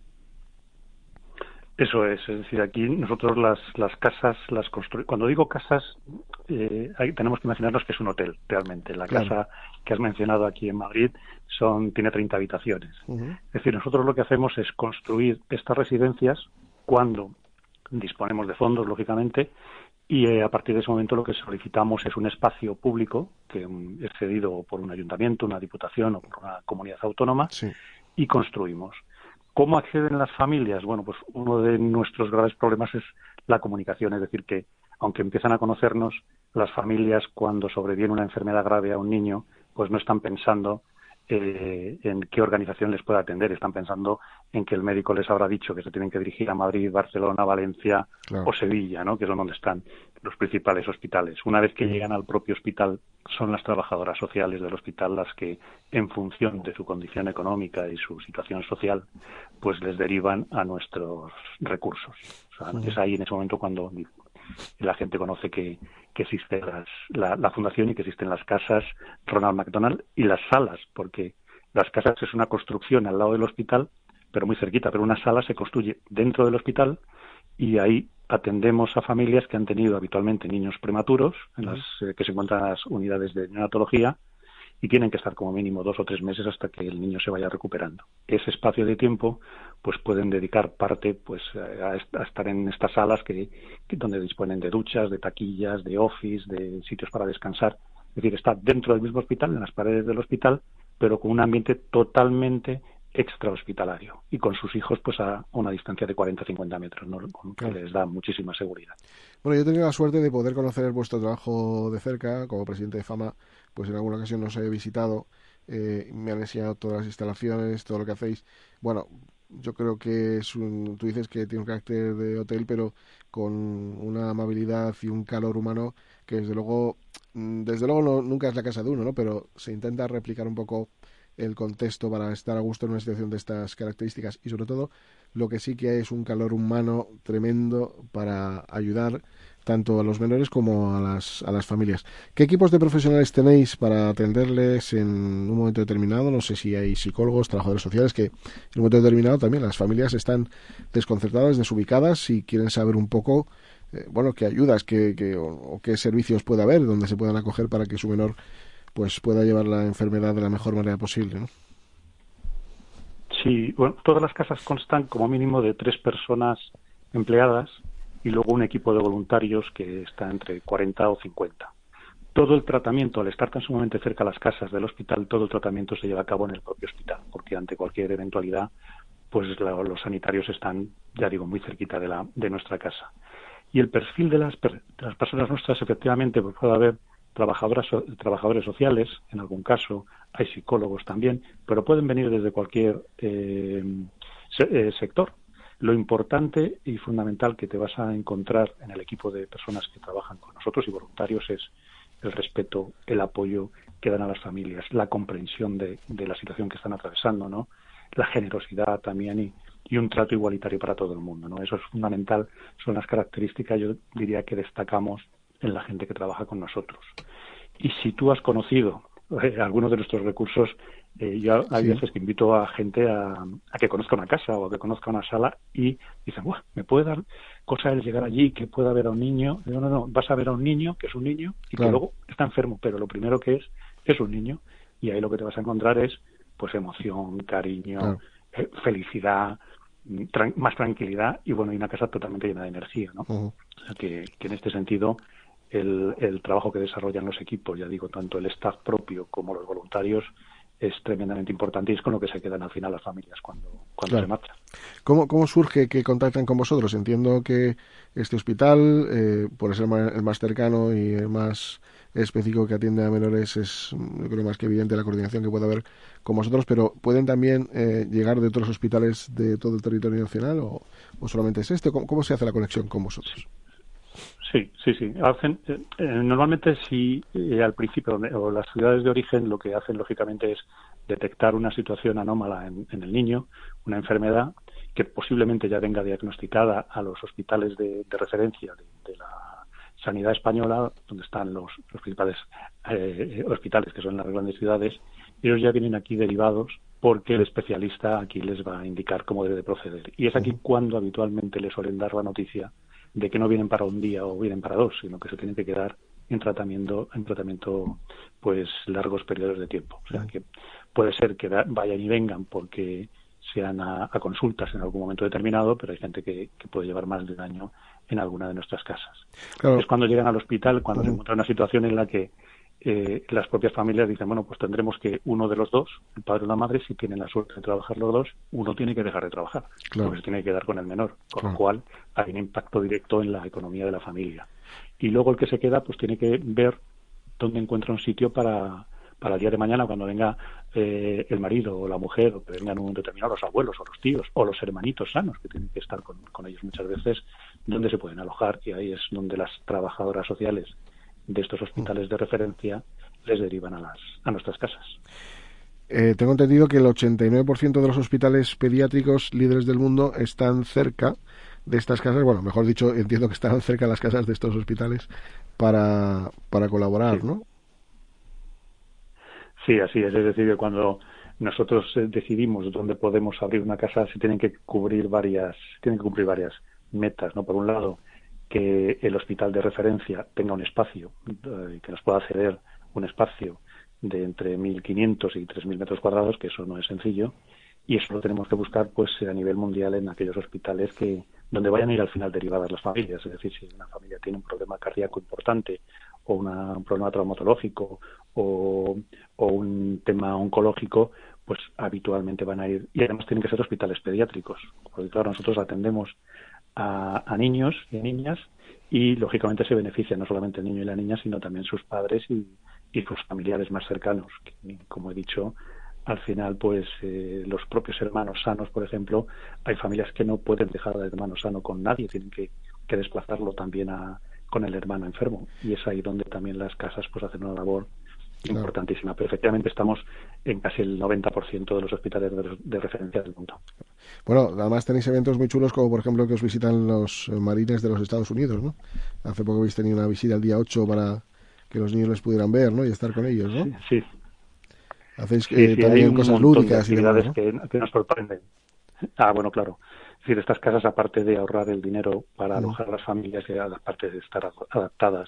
Eso es, es decir, aquí nosotros las las casas las construimos. Cuando digo casas, eh, hay, tenemos que imaginarnos que es un hotel, realmente. La claro. casa que has mencionado aquí en Madrid son tiene treinta habitaciones. Uh-huh. Es decir, nosotros lo que hacemos es construir estas residencias cuando disponemos de fondos, lógicamente, y eh, a partir de ese momento lo que solicitamos es un espacio público que um, es cedido por un ayuntamiento, una diputación o por una comunidad autónoma, sí. y construimos. ¿Cómo acceden las familias? Bueno, pues uno de nuestros graves problemas es la comunicación, es decir, que aunque empiezan a conocernos, las familias cuando sobreviene una enfermedad grave a un niño, pues no están pensando eh, en qué organización les puede atender, están pensando en que el médico les habrá dicho que se tienen que dirigir a Madrid, Barcelona, Valencia claro. o Sevilla, ¿no? Que es donde están los principales hospitales. Una vez que llegan al propio hospital, son las trabajadoras sociales del hospital las que, en función de su condición económica y su situación social, pues les derivan a nuestros recursos. O sea, sí. es ahí en ese momento cuando la gente conoce que, que existe las, la, la fundación y que existen las casas Ronald McDonald y las salas, porque las casas es una construcción al lado del hospital, pero muy cerquita, pero una sala se construye dentro del hospital y ahí atendemos a familias que han tenido habitualmente niños prematuros, en las eh, que se encuentran en las unidades de neonatología, y tienen que estar como mínimo dos o tres meses hasta que el niño se vaya recuperando. Ese espacio de tiempo, pues pueden dedicar parte pues a, a estar en estas salas que, que donde disponen de duchas, de taquillas, de office, de sitios para descansar. Es decir, está dentro del mismo hospital, en las paredes del hospital, pero con un ambiente totalmente extrahospitalario y con sus hijos pues a una distancia de cuarenta a cincuenta metros, ¿no? Que claro. les da muchísima seguridad. Bueno, yo he tenido la suerte de poder conocer vuestro trabajo de cerca como presidente de FAMA, pues en alguna ocasión nos he visitado, eh, me han enseñado todas las instalaciones, todo lo que hacéis. Bueno, yo creo que es un, tú dices que tiene un carácter de hotel, pero con una amabilidad y un calor humano que desde luego, desde luego no, nunca es la casa de uno, ¿no? Pero se intenta replicar un poco el contexto para estar a gusto en una situación de estas características, y sobre todo lo que sí que hay es un calor humano tremendo para ayudar tanto a los menores como a las a las familias. ¿Qué equipos de profesionales tenéis para atenderles en un momento determinado? No sé si hay psicólogos, trabajadores sociales, que en un momento determinado también las familias están desconcertadas, desubicadas y quieren saber un poco eh, bueno, qué ayudas qué, qué, o, o qué servicios puede haber donde se puedan acoger para que su menor pues pueda llevar la enfermedad de la mejor manera posible, ¿no? Sí, bueno, todas las casas constan como mínimo de tres personas empleadas y luego un equipo de voluntarios que está entre cuarenta o cincuenta. Todo el tratamiento, al estar tan sumamente cerca a las casas del hospital, todo el tratamiento se lleva a cabo en el propio hospital, porque ante cualquier eventualidad, pues la, los sanitarios están, ya digo, muy cerquita de, la, de nuestra casa. Y el perfil de las, de las personas nuestras, efectivamente, pues puede haber trabajadoras, trabajadores sociales, en algún caso, hay psicólogos también, pero pueden venir desde cualquier eh, se, eh, sector. Lo importante y fundamental que te vas a encontrar en el equipo de personas que trabajan con nosotros y voluntarios es el respeto, el apoyo que dan a las familias, la comprensión de, de la situación que están atravesando, ¿no? La generosidad también y, y un trato igualitario para todo el mundo, ¿no? Eso es fundamental, son las características, yo diría, que destacamos en la gente que trabaja con nosotros. Y si tú has conocido eh, algunos de nuestros recursos, eh, yo hay Sí. veces que invito a gente a, a que conozca una casa o a que conozca una sala y dicen, ¡buah! ¿Me puede dar cosa el llegar allí que pueda ver a un niño? Digo, no, no, vas a ver a un niño que es un niño y Claro. que luego está enfermo, pero lo primero que es, es un niño, y ahí lo que te vas a encontrar es pues emoción, cariño, Claro. eh, felicidad, tran- más tranquilidad y bueno, y una casa totalmente llena de energía, ¿no? Ujú. O sea que, que en este sentido el, el trabajo que desarrollan los equipos, ya digo, tanto el staff propio como los voluntarios, es tremendamente importante y es con lo que se quedan al final las familias cuando, cuando Claro. se marchan. ¿Cómo, ¿Cómo surge que contactan con vosotros? Entiendo que este hospital, eh, por ser ma- el más cercano y el más específico que atiende a menores, es, mm, yo creo, más que evidente la coordinación que puede haber con vosotros, pero ¿pueden también eh, llegar de otros hospitales de todo el territorio nacional o, o solamente es este? ¿Cómo, ¿Cómo se hace la conexión con vosotros? Sí, sí, sí. Hacen, eh, eh, normalmente si eh, al principio o las ciudades de origen lo que hacen lógicamente es detectar una situación anómala en, en el niño, una enfermedad que posiblemente ya venga diagnosticada a los hospitales de, de referencia de, de la sanidad española, donde están los, los principales eh, hospitales que son las grandes ciudades. Ellos ya vienen aquí derivados porque el especialista aquí les va a indicar cómo debe de proceder. Y es aquí uh-huh. cuando habitualmente les suelen dar la noticia de que no vienen para un día o vienen para dos, sino que se tienen que quedar en tratamiento, en tratamiento pues largos periodos de tiempo. O sea que puede ser que da, vayan y vengan porque sean a, a consultas en algún momento determinado, pero hay gente que, que puede llevar más de un año en alguna de nuestras casas. Claro. Es cuando llegan al hospital, cuando uh-huh. se encuentran en una situación en la que eh, las propias familias dicen, bueno, pues tendremos que uno de los dos, el padre o la madre, si tienen la suerte de trabajar los dos, uno tiene que dejar de trabajar, claro. porque se tiene que quedar con el menor, con claro. lo cual hay un impacto directo en la economía de la familia. Y luego el que se queda, pues tiene que ver dónde encuentra un sitio para, para el día de mañana, cuando venga eh, el marido o la mujer, o que vengan un determinado, los abuelos o los tíos, o los hermanitos sanos, que tienen que estar con, con ellos muchas veces, dónde se pueden alojar, y ahí es donde las trabajadoras sociales de estos hospitales de referencia les derivan a las a nuestras casas. Eh, tengo entendido que el ochenta y nueve por ciento de los hospitales pediátricos líderes del mundo están cerca de estas casas, bueno, mejor dicho, entiendo que están cerca de las casas de estos hospitales para, para colaborar, sí. ¿no? Sí, así es, es decir, que cuando nosotros eh, decidimos dónde podemos abrir una casa, se tienen que cubrir varias, tienen que cumplir varias metas, ¿no? Por un lado, que el hospital de referencia tenga un espacio, eh, que nos pueda ceder un espacio de entre mil quinientos y tres mil metros cuadrados, que eso no es sencillo, y eso lo tenemos que buscar pues a nivel mundial en aquellos hospitales que donde vayan a ir al final derivadas las familias. Es decir, si una familia tiene un problema cardíaco importante o una, un problema traumatológico o, o un tema oncológico, pues habitualmente van a ir, y además tienen que ser hospitales pediátricos, porque claro, nosotros atendemos A, a niños y a niñas y lógicamente se beneficia no solamente el niño y la niña, sino también sus padres y, y sus familiares más cercanos, que, como he dicho, al final pues eh, los propios hermanos sanos, por ejemplo, hay familias que no pueden dejar al hermano sano con nadie, tienen que, que desplazarlo también a, con el hermano enfermo, y es ahí donde también las casas pues hacen una labor importantísima, pero efectivamente estamos en casi el noventa por ciento de los hospitales de, de referencia del mundo. Bueno, además tenéis eventos muy chulos como por ejemplo que os visitan los marines de los Estados Unidos, ¿no? Hace poco habéis tenido una visita el día ocho para que los niños les pudieran ver, ¿no? Y estar con ellos, ¿no? Sí, sí. Hacéis sí, eh, sí, también hay cosas un montón lúdicas de actividades y demás, ¿no? que, que nos sorprenden. Ah, bueno, claro. Es decir, estas casas, aparte de ahorrar el dinero para Mm. alojar a las familias, y aparte de estar adaptadas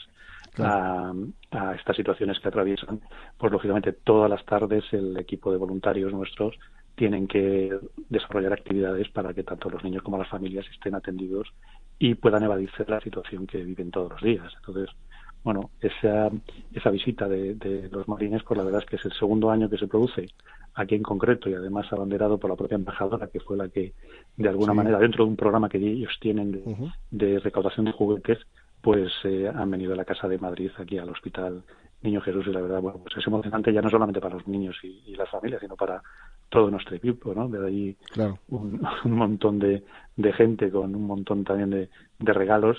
claro. a, a estas situaciones que atraviesan, pues lógicamente todas las tardes el equipo de voluntarios nuestros tienen que desarrollar actividades para que tanto los niños como las familias estén atendidos y puedan evadirse de la situación que viven todos los días. Entonces, bueno, esa, esa visita de, de los marines, pues la verdad es que es el segundo año que se produce aquí en concreto, y además abanderado por la propia embajadora, que fue la que, de alguna sí. manera, dentro de un programa que ellos tienen de, uh-huh. de recaudación de juguetes, pues eh, han venido a la Casa de Madrid, aquí al Hospital Niño Jesús, y la verdad, bueno, pues es emocionante ya no solamente para los niños y, y las familias, sino para todo nuestro equipo, ¿no? De ahí claro. un, un montón de, de gente con un montón también de, de regalos.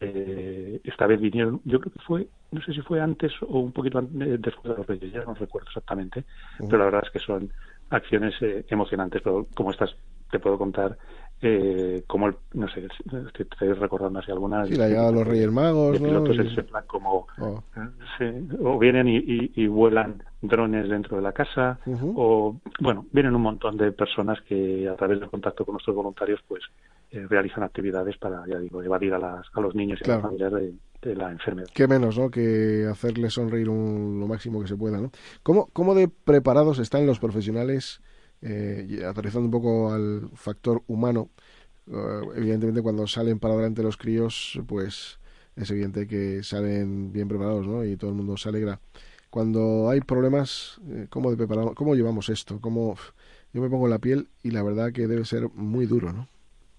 Eh, esta vez vinieron, yo creo que fue, no sé si fue antes o un poquito antes, después de los Reyes, ya no recuerdo exactamente, uh-huh. pero la verdad es que son acciones eh, emocionantes, pero como estas te puedo contar eh, como, el, no sé, estoy, estoy recordando así algunas. Sí, la llegada de los Reyes Magos, de pilotos, ¿no? ese plan como, oh. sí, o vienen y, y, y vuelan drones dentro de la casa, uh-huh. o, bueno, vienen un montón de personas que a través del contacto con nuestros voluntarios, pues, eh, realizan actividades para, ya digo, evadir a, las, a los niños y claro. a las familias de, de la enfermedad. Qué menos, ¿no?, que hacerles sonreír un, lo máximo que se pueda, ¿no? ¿Cómo, cómo de preparados están los profesionales, eh, aterrizando un poco al factor humano? Uh, evidentemente cuando salen para adelante los críos, pues es evidente que salen bien preparados, ¿no? Y todo el mundo se alegra. Cuando hay problemas, eh, ¿cómo, de preparado, ¿cómo llevamos esto? ¿Cómo? Yo me pongo en la piel y la verdad que debe ser muy duro, ¿no?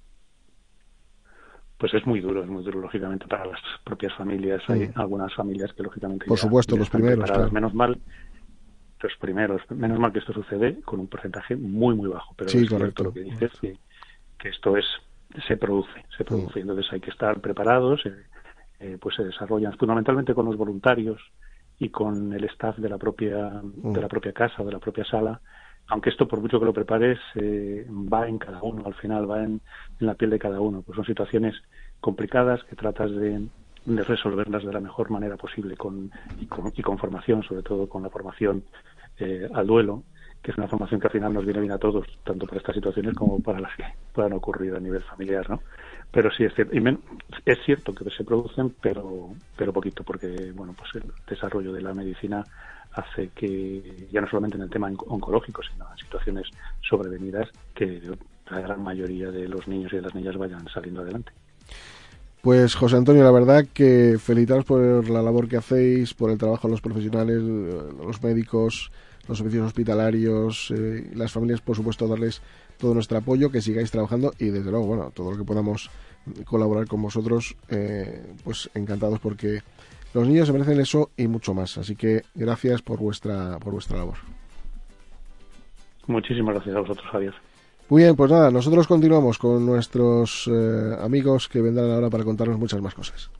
Pues es muy duro, es muy duro, lógicamente, para las propias familias. Sí. Hay algunas familias que, lógicamente, por ya, supuesto, ya los primeros, claro. Menos mal, los primeros, menos mal que esto sucede con un porcentaje muy, muy bajo. Pero sí, es correcto. Lo que dices, que, que esto es se produce, se produce. Sí. Entonces hay que estar preparados, eh, eh, pues se desarrollan fundamentalmente con los voluntarios y con el staff de la propia, mm. de la propia casa, de la propia sala. Aunque esto, por mucho que lo prepares, eh, va en cada uno, al final va en, en la piel de cada uno. Pues son situaciones complicadas que tratas de, de resolverlas de la mejor manera posible con y, con y con formación, sobre todo con la formación eh, al duelo, que es una formación que al final nos viene bien a todos, tanto para estas situaciones como para las que puedan ocurrir a nivel familiar, ¿no? Pero sí es cierto, y men, es cierto que se producen, pero pero poquito, porque bueno, pues el desarrollo de la medicina hace que, ya no solamente en el tema oncológico, sino en situaciones sobrevenidas, que la gran mayoría de los niños y de las niñas vayan saliendo adelante. Pues José Antonio, la verdad que felicitaros por la labor que hacéis, por el trabajo de los profesionales, los médicos, los servicios hospitalarios, eh, las familias, por supuesto, darles todo nuestro apoyo, que sigáis trabajando y desde luego, bueno, todo lo que podamos colaborar con vosotros, eh, pues encantados, porque los niños se merecen eso y mucho más. Así que gracias por vuestra por vuestra labor. Muchísimas gracias a vosotros, Javier. Muy bien, pues nada, nosotros continuamos con nuestros eh, amigos que vendrán ahora para contarnos muchas más cosas.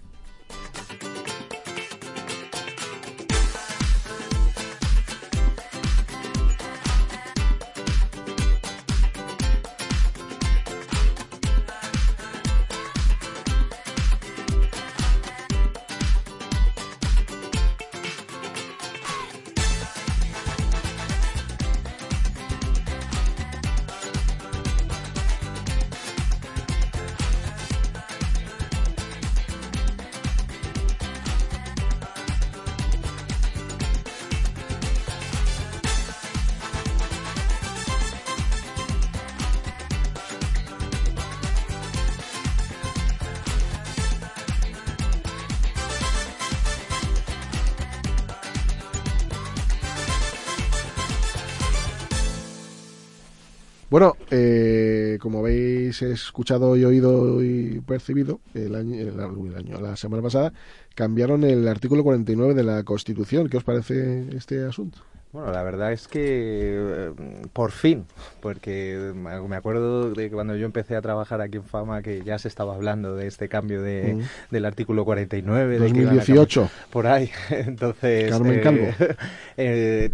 Bueno, eh, como habéis escuchado y oído y percibido, el año, el, el año, la semana pasada cambiaron el artículo cuarenta y nueve de la Constitución. ¿Qué os parece este asunto? Bueno, la verdad es que eh, por fin, porque me acuerdo de cuando yo empecé a trabajar aquí en Fama que ya se estaba hablando de este cambio de, mm. del artículo cuarenta y nueve. dos mil dieciocho. De que por ahí, entonces... Carmen Calvo. Eh, eh,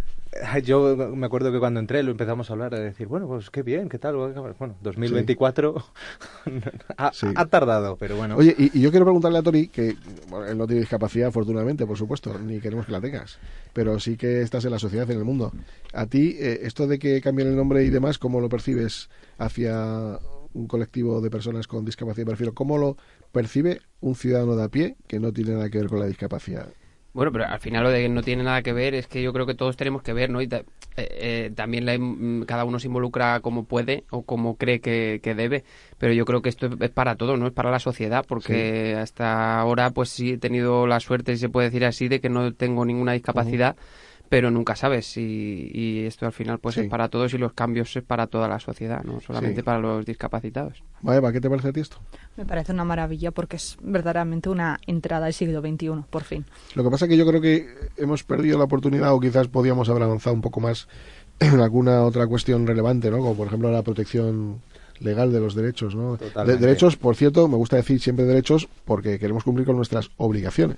Yo me acuerdo que cuando entré lo empezamos a hablar, de decir, bueno, pues qué bien, qué tal. Bueno, dos mil veinticuatro sí. ha, sí. ha tardado, pero bueno. Oye, y, y yo quiero preguntarle a Tori, que bueno, él no tiene discapacidad, afortunadamente, por supuesto, ni queremos que la tengas, pero sí que estás en la sociedad, en el mundo. A ti, eh, esto de que cambien el nombre y demás, ¿cómo lo percibes hacia un colectivo de personas con discapacidad? Prefiero, ¿cómo lo percibe un ciudadano de a pie que no tiene nada que ver con la discapacidad? Bueno, pero al final lo de que no tiene nada que ver es que yo creo que todos tenemos que ver, ¿no? Y ta- eh, eh, también la, cada uno se involucra como puede o como cree que, que debe, pero yo creo que esto es para todo, ¿no? Es para la sociedad, porque sí. hasta ahora pues sí he tenido la suerte, si se puede decir así, de que no tengo ninguna discapacidad, uh-huh. pero nunca sabes, y, y esto al final pues sí. es para todos y los cambios es para toda la sociedad, no solamente sí. para los discapacitados. Eva, ¿qué te parece a ti esto? Me parece una maravilla porque es verdaderamente una entrada al siglo veintiuno, por fin. Lo que pasa es que yo creo que hemos perdido la oportunidad, o quizás podíamos haber avanzado un poco más en alguna otra cuestión relevante, ¿no? Como por ejemplo la protección legal de los derechos, ¿no? De, derechos, por cierto, me gusta decir siempre derechos porque queremos cumplir con nuestras obligaciones.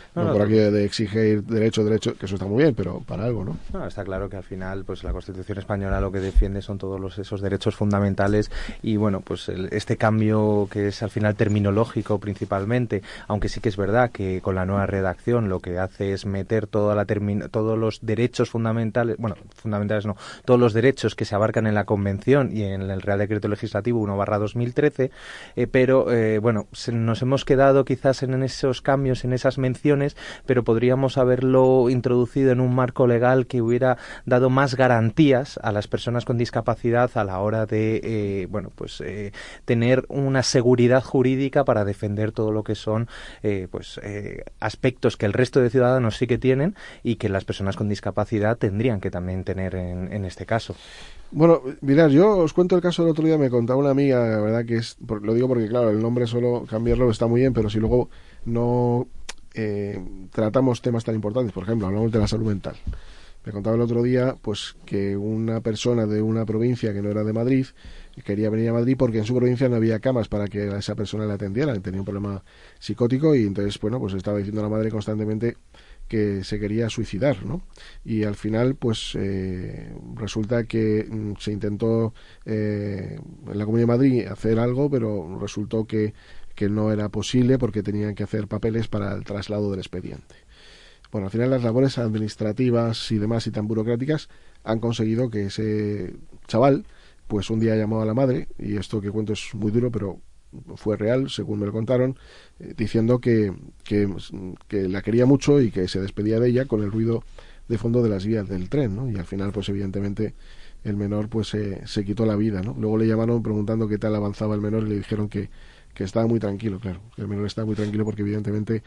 No, no por aquí de exigir derecho, derecho, que eso está muy bien, pero para algo, ¿no? No, está claro que al final, pues la Constitución española lo que defiende son todos los, esos derechos fundamentales y, bueno, pues el, este cambio que es al final terminológico principalmente, aunque sí que es verdad que con la nueva redacción lo que hace es meter toda la termi- todos los derechos fundamentales, bueno, fundamentales no, todos los derechos que se abarcan en la Convención y en el Real Decreto Legislativo uno barra dos mil trece, eh, pero, eh, bueno, se, nos hemos quedado quizás en, en esos cambios, en esas menciones, pero podríamos haberlo introducido en un marco legal que hubiera dado más garantías a las personas con discapacidad a la hora de, eh, bueno, pues eh, tener una seguridad jurídica para defender todo lo que son, eh, pues, eh, aspectos que el resto de ciudadanos sí que tienen y que las personas con discapacidad tendrían que también tener en, en este caso. Bueno, mirad, yo os cuento el caso del otro día, me contaba una amiga, la verdad que es, lo digo porque claro, el nombre solo cambiarlo está muy bien, pero si luego no eh, tratamos temas tan importantes, por ejemplo, hablamos de la salud mental. Me contaba el otro día pues que una persona de una provincia que no era de Madrid quería venir a Madrid porque en su provincia no había camas para que a esa persona le atendieran, tenía un problema psicótico y entonces, bueno, pues estaba diciendo a la madre constantemente que se quería suicidar, ¿no? Y al final, pues eh, resulta que mm, se intentó eh, en la Comunidad de Madrid hacer algo, pero resultó que, que no era posible porque tenían que hacer papeles para el traslado del expediente. Bueno, al final las labores administrativas y demás y tan burocráticas han conseguido que ese chaval, pues un día llamó a la madre, y esto que cuento es muy duro, pero fue real, según me lo contaron, eh, diciendo que, que, que la quería mucho y que se despedía de ella con el ruido de fondo de las vías del tren, ¿no? Y al final, pues evidentemente, el menor pues eh, se quitó la vida, ¿no? Luego le llamaron preguntando qué tal avanzaba el menor y le dijeron que, que estaba muy tranquilo, claro, que el menor estaba muy tranquilo porque evidentemente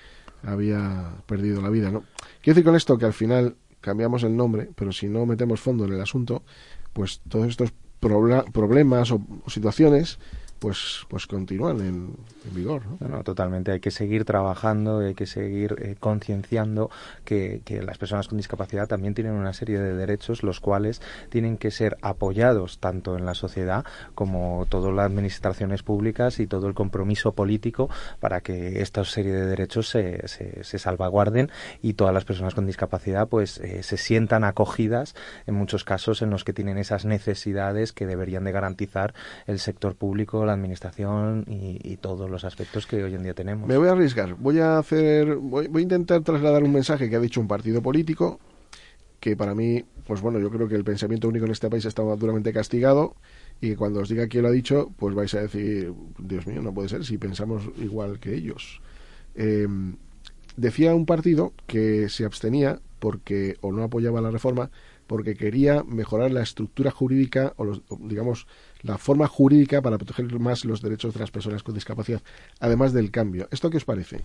había perdido la vida, ¿no? Quiero decir con esto que al final cambiamos el nombre, pero si no metemos fondo en el asunto, pues todos estos proble- problemas o, o situaciones pues pues continúan en, en vigor, ¿no? No, no, totalmente. Hay que seguir trabajando, hay que seguir eh, concienciando que, que las personas con discapacidad también tienen una serie de derechos, los cuales tienen que ser apoyados tanto en la sociedad como todas las administraciones públicas y todo el compromiso político para que esta serie de derechos se, se, se salvaguarden y todas las personas con discapacidad pues eh, se sientan acogidas en muchos casos en los que tienen esas necesidades que deberían de garantizar el sector público, la administración y, y todos los aspectos que hoy en día tenemos. Me voy a arriesgar, voy a hacer, voy, voy a intentar trasladar un mensaje que ha dicho un partido político que para mí, pues bueno, yo creo que el pensamiento único en este país está duramente castigado y que cuando os diga quién lo ha dicho, pues vais a decir, Dios mío, no puede ser si pensamos igual que ellos. Eh, decía un partido que se abstenía porque o no apoyaba la reforma porque quería mejorar la estructura jurídica o los, digamos la forma jurídica para proteger más los derechos de las personas con discapacidad, además del cambio. ¿Esto qué os parece?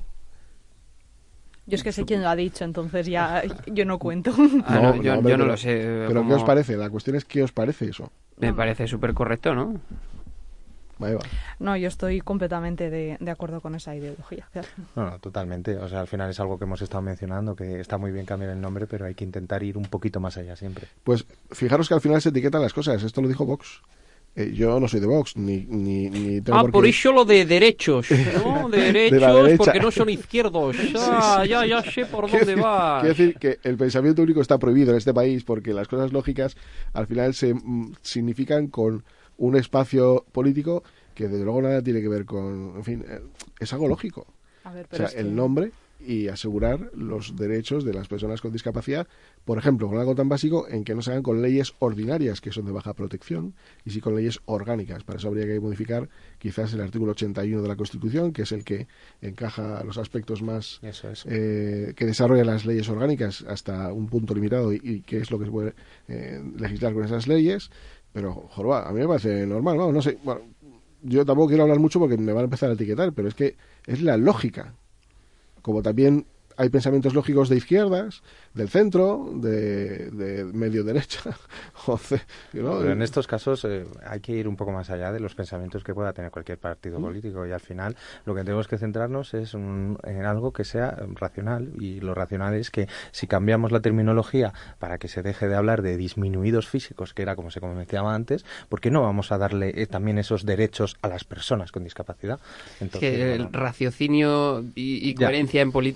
Yo es que sé quién lo ha dicho, entonces ya yo no cuento. Ah, no, no, yo, hombre, yo no pero, lo sé. ¿Pero como... qué os parece? La cuestión es ¿qué os parece eso? Me parece súper correcto, ¿no? Va, va. No, yo estoy completamente de, de acuerdo con esa ideología. No, no, totalmente. O sea, al final es algo que hemos estado mencionando, que está muy bien cambiar el nombre, pero hay que intentar ir un poquito más allá siempre. Pues fijaros que al final se etiquetan las cosas. Esto lo dijo Vox. Eh, yo no soy de Vox, ni, ni, ni tengo Ah, por, por qué... eso lo de derechos, ¿no? De derechos, de porque no son izquierdos. Ah, sí, sí. ya, ya sé por Quiero dónde decir, va. Quiero decir que el pensamiento único está prohibido en este país porque las cosas lógicas al final se mm, significan con un espacio político que desde luego nada tiene que ver con... En fin, eh, es algo lógico. A ver, o sea, es que... el nombre y asegurar los derechos de las personas con discapacidad, por ejemplo, con algo tan básico en que no se hagan con leyes ordinarias que son de baja protección y sí con leyes orgánicas. Para eso habría que modificar quizás el artículo ochenta y uno de la Constitución, que es el que encaja los aspectos más eso, eso. Eh, que desarrolla las leyes orgánicas hasta un punto limitado y, y qué es lo que se puede eh, legislar con esas leyes. Pero, jorba, a mí me parece normal, vamos, no sé, bueno, yo tampoco quiero hablar mucho porque me van a empezar a etiquetar, pero es que es la lógica. Como también hay pensamientos lógicos de izquierdas, del centro, de, de medio derecha. ¿no? Pero en estos casos eh, hay que ir un poco más allá de los pensamientos que pueda tener cualquier partido ¿Mm? político y al final lo que tenemos que centrarnos es un, en algo que sea racional y lo racional es que si cambiamos la terminología para que se deje de hablar de disminuidos físicos, que era como se mencionaba antes, ¿por qué no vamos a darle eh, también esos derechos a las personas con discapacidad? Entonces, que el bueno, raciocinio y, y coherencia ya. en política es, es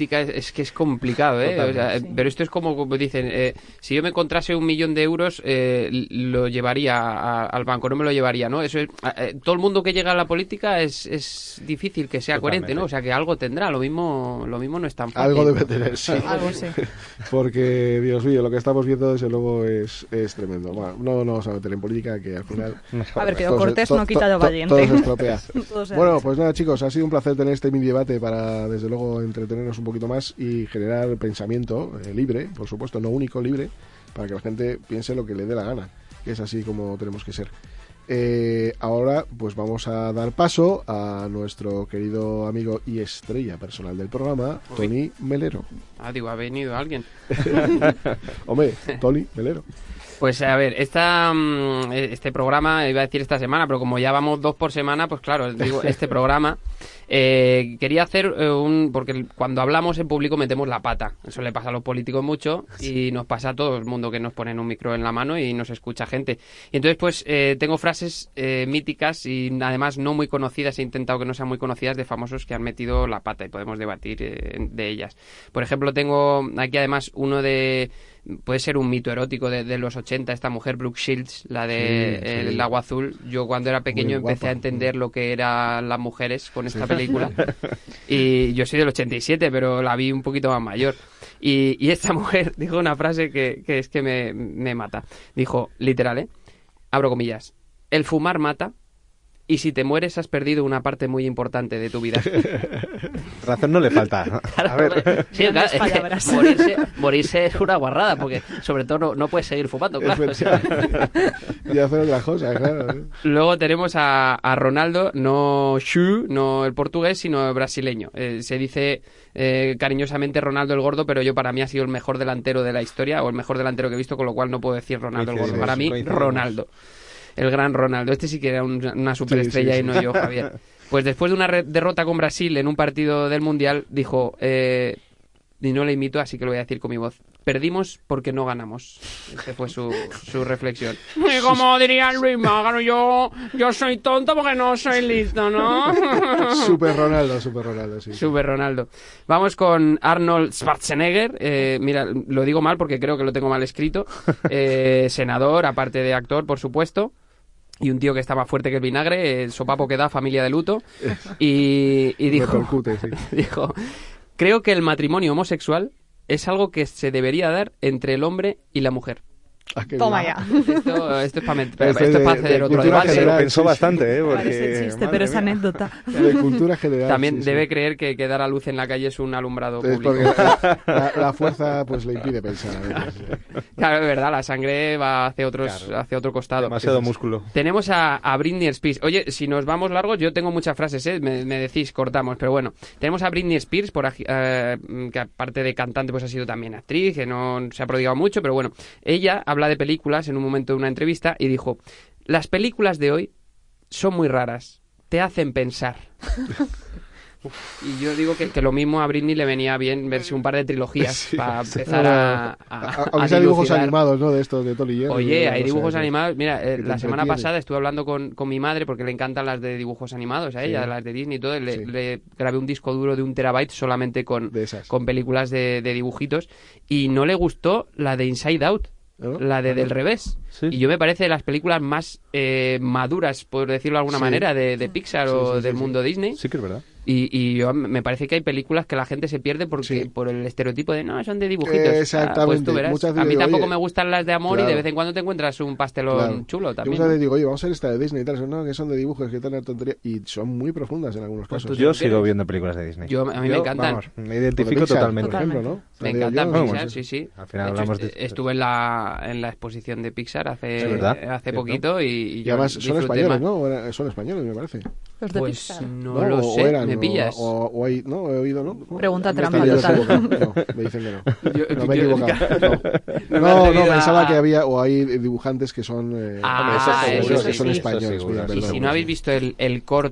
es que es complicado, ¿eh? O sea, pero esto es como, como dicen, eh, si yo me encontrase un millón de euros, eh, lo llevaría a, al banco, no me lo llevaría, ¿no? Eso es, eh, todo el mundo que llega a la política es, es difícil que sea Totalmente. coherente, ¿no? O sea, que algo tendrá, lo mismo, lo mismo no es tan fácil. Algo debe tener, sí. Algo sí. Porque, Dios mío, lo que estamos viendo desde luego es, es tremendo. Bueno, no nos vamos a meter en política, que al final... A ver, que lo todo se- cortés to- no quita to- lo to- valiente. Todo se estropea. Todo se Bueno, hace. pues nada, chicos, ha sido un placer tener este mini debate para, desde luego, entretenernos un poquito más y generar pensamiento eh, libre, por supuesto, no único, libre, para que la gente piense lo que le dé la gana, que es así como tenemos que ser. Eh, ahora, pues vamos a dar paso a nuestro querido amigo y estrella personal del programa, Uy. Tony Melero. Ah, digo, ha venido alguien. Hombre, Tony Melero. Pues a ver, esta, mm, este programa, iba a decir esta semana, pero como ya vamos dos por semana, pues claro, digo, este programa, eh, quería hacer eh, un... Porque cuando hablamos en público metemos la pata. Eso le pasa a los políticos mucho y nos pasa a todo el mundo que nos ponen un micro en la mano y nos escucha gente. Y entonces, pues, eh, tengo frases eh, míticas y además no muy conocidas, he intentado que no sean muy conocidas, de famosos que han metido la pata y podemos debatir eh, de ellas. Por ejemplo, tengo aquí además uno de... Puede ser un mito erótico de, de los ochenta, esta mujer Brooke Shields, la de Sí, sí. El agua azul. Yo cuando era pequeño Muy empecé a guapa. entender lo que eran las mujeres con esta Sí. película. Y yo soy del ochenta y siete, pero la vi un poquito más mayor. Y, y esta mujer dijo una frase que, que es que me, me mata. Dijo, literal, ¿eh? Abro comillas. El fumar mata. Y si te mueres has perdido una parte muy importante de tu vida. Razón no le falta. A ver. Sí, claro, es que palabras. morirse, morirse es una guarrada, porque sobre todo no, no puedes seguir fumando, claro. o sea. Y hacer otras cosas, claro. Luego tenemos a, a Ronaldo, no Xu, no el portugués, sino el brasileño. Eh, se dice eh, cariñosamente Ronaldo el Gordo, pero yo para mí ha sido el mejor delantero de la historia, o el mejor delantero que he visto, con lo cual no puedo decir Ronaldo el Gordo. Coincidimos, Para mí, coincidimos. Ronaldo. El gran Ronaldo. Este sí que era un- una superestrella Sí, sí, y no sí. yo, Javier. Pues después de una re- derrota con Brasil en un partido del Mundial, dijo... Eh, y no le imito, así que lo voy a decir con mi voz. Perdimos porque no ganamos. Esa fue su, su reflexión. Y como diría Luis Magano, yo, yo soy tonto porque no soy listo, ¿no? Super Ronaldo, Super Ronaldo, sí. Super Ronaldo. Vamos con Arnold Schwarzenegger. Eh, mira, lo digo mal porque creo que lo tengo mal escrito. Eh, senador, aparte de actor, por supuesto. Y un tío que está más fuerte que el vinagre, el sopapo que da, familia de luto. Y, y dijo... Repercute, sí. dijo... Creo que el matrimonio homosexual es algo que se debería dar entre el hombre y la mujer. Ah, qué Toma bien. ya. Esto, esto es para Este esto es de- para hacer de otro cultura debate. Se lo general, pensó sí, sí. bastante, ¿eh? Porque, Parece chiste, madre pero es mía. anécdota. De cultura general. También sí, sí. debe creer que, que dar a luz en la calle es un alumbrado Es público. porque la, la- la fuerza pues le impide pensar. a veces. Claro, es verdad, la sangre va hacia, otros, Claro. hacia otro costado. Demasiado músculo. Tenemos a, a Britney Spears. Oye, si nos vamos largos, yo tengo muchas frases, ¿eh? me, me decís, cortamos, pero bueno. Tenemos a Britney Spears, por, agi- eh, que aparte de cantante, pues ha sido también actriz, que no se ha prodigado mucho, pero bueno. Ella habla de películas en un momento de una entrevista y dijo, las películas de hoy son muy raras, te hacen pensar. Y yo digo que, que lo mismo a Britney le venía bien verse un par de trilogías Sí, para sí. empezar a, a, A- a Aunque sea dibujos dilucidar. animados, ¿no? De estos de Tony Jerry. Oye, ¿no? hay No sé, dibujos que- animados. Mira, eh, que te la semana entretiene. pasada estuve hablando con, con mi madre porque le encantan las de dibujos animados a ella, Sí. las de Disney y todo. y Le, Sí. le grabé un disco duro de un terabyte solamente con, De esas. con películas de, de dibujitos y no le gustó la de Inside Out. ¿No? La de Del Revés. Sí. Y yo me parece de las películas más eh, maduras, por decirlo de alguna Sí. manera, de, de Pixar Sí, o sí, sí, del sí. mundo Disney. Sí que es verdad. Y, y yo me parece que hay películas que la gente se pierde porque Sí. por el estereotipo de no, son de dibujitos. Eh, Ah, exactamente. pues tú verás. Muchas A mí veces digo, tampoco oye, me gustan las de amor y claro. de vez en cuando te encuentras un pastelón Claro. chulo Yo también. muchas veces digo, oye, vamos a ver esta de Disney y tal, no, que son de dibujos, que tal la tontería. Y son muy profundas en algunos Pues casos. tú Yo quieres? sigo viendo películas de Disney. Yo- a mí me Yo, encantan. Vamos, me Por identifico Pixar, totalmente. Por ejemplo, ¿no? Me Digo, encanta yo, Pixar, vamos, sí, sí. al final De hecho, hablamos de est- esto. estuve en la, en la exposición de Pixar hace, Es verdad, hace cierto. poquito y, y Y yo además son disfruté españoles, más. ¿no? O era- son españoles, me parece. Los de Pues Pixar. no, No, lo o sé, eran, me o- pillas. O, o hay, no, he oído, ¿no? Pregunta Me trampa estaría total. equivocado. No, me dicen que no. Yo- No, me he yo- equivocado. No No, me he no, no, atrevido pensaba a- que había, o hay dibujantes que son, eh, Ah, hombre, eso eso seguro, sí, que son sí. españoles. Eso seguro. mira, Y perdón, si no habéis visto el, el corto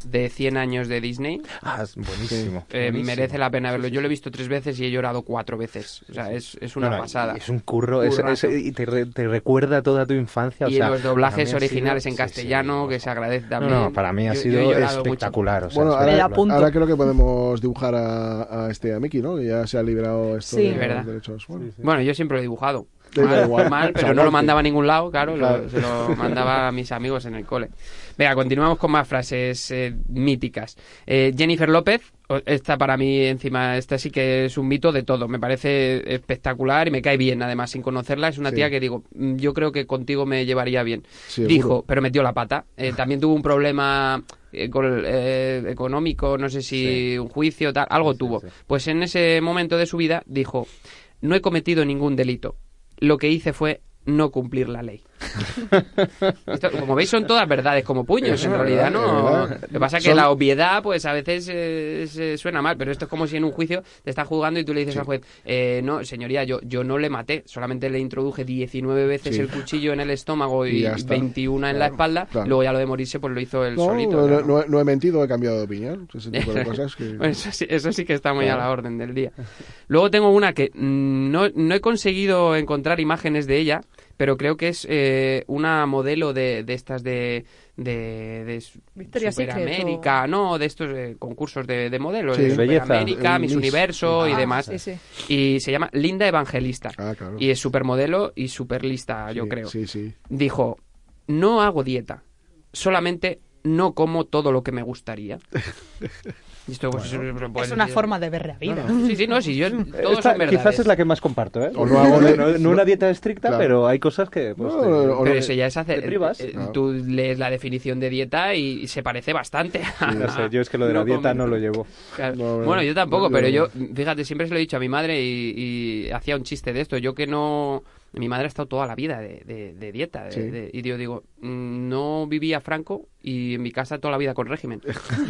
de cien años de Disney. Ah, es buenísimo. Eh, buenísimo. merece la pena verlo. Yo lo he visto tres veces y he llorado cuatro veces. O sea, es, es una no, no, pasada. Es un curro, es, es, y te, re, te recuerda toda tu infancia. O y sea, los doblajes originales sido, en castellano, sí, sí, que se agradece también. No, no, para mí ha yo, sido yo espectacular. O sea, bueno, ahora, ahora creo que podemos dibujar a, a este a Mickey, ¿no? Que ya se ha liberado esto sí, de verdad. los derechos. Bueno, sí, sí. bueno, yo siempre lo he dibujado. Mal, igual, mal, pero no lo mandaba a ningún lado, claro, claro. Lo, se lo mandaba a mis amigos en el cole. Venga, continuamos con más frases eh, míticas. Eh, Jennifer López, esta para mí encima, esta sí que es un mito de todo, me parece espectacular y me cae bien, además, sin conocerla, es una sí. tía que digo, yo creo que contigo me llevaría bien. Seguro. Dijo, pero metió la pata, eh, también tuvo un problema eh, con, eh, económico, no sé si sí. un juicio, tal, algo sí, tuvo. Sí. Pues en ese momento de su vida dijo, no he cometido ningún delito. Lo que hice fue no cumplir la ley. Esto, como veis, son todas verdades como puños, en realidad, ¿no? Lo que pasa es que son... la obviedad, pues a veces eh, se suena mal, pero esto es como si en un juicio te están juzgando y tú le dices sí. al juez, eh, no, señoría, yo, yo no le maté, solamente le introduje diecinueve veces sí. el cuchillo en el estómago y, y veintiuna en claro, la espalda, claro. luego ya lo de morirse pues lo hizo él no, solito. No, ¿no? No, no he mentido, he cambiado de opinión, ese tipo de cosas que... bueno, eso, sí, eso sí que está muy claro. a la orden del día. Luego tengo una que no, no he conseguido encontrar imágenes de ella, pero creo que es eh, una modelo de, de estas de de, de Superamérica, o... no, de estos eh, concursos de, de modelos, sí, de Superamérica, Miss, Miss Universo ah, y demás. Sí, sí. Y se llama Linda Evangelista. Ah, claro. Y es supermodelo y superlista, sí, yo creo. Sí, sí. Dijo, no hago dieta, solamente no como todo lo que me gustaría. Y esto, pues, bueno, es, es una decir... forma de ver la vida. No, no. Sí, sí, no, sí, yo, todos Esta, son verdades. Quizás es la que más comparto, ¿eh? O no, hago de... no, no una dieta estricta, claro. pero hay cosas que... Pues, no, te, no, no, pero eso ya es hacer... privas. Eh, no. Tú lees la definición de dieta y, y se parece bastante a... Sí, no sé, yo es que lo de la no dieta no lo llevo. Claro. No, no, bueno, yo tampoco, no, pero yo, fíjate, siempre se lo he dicho a mi madre y, y hacía un chiste de esto. Yo que no... Mi madre ha estado toda la vida de, de, de dieta de, sí. de, y yo digo, no vivía Franco y en mi casa toda la vida con régimen.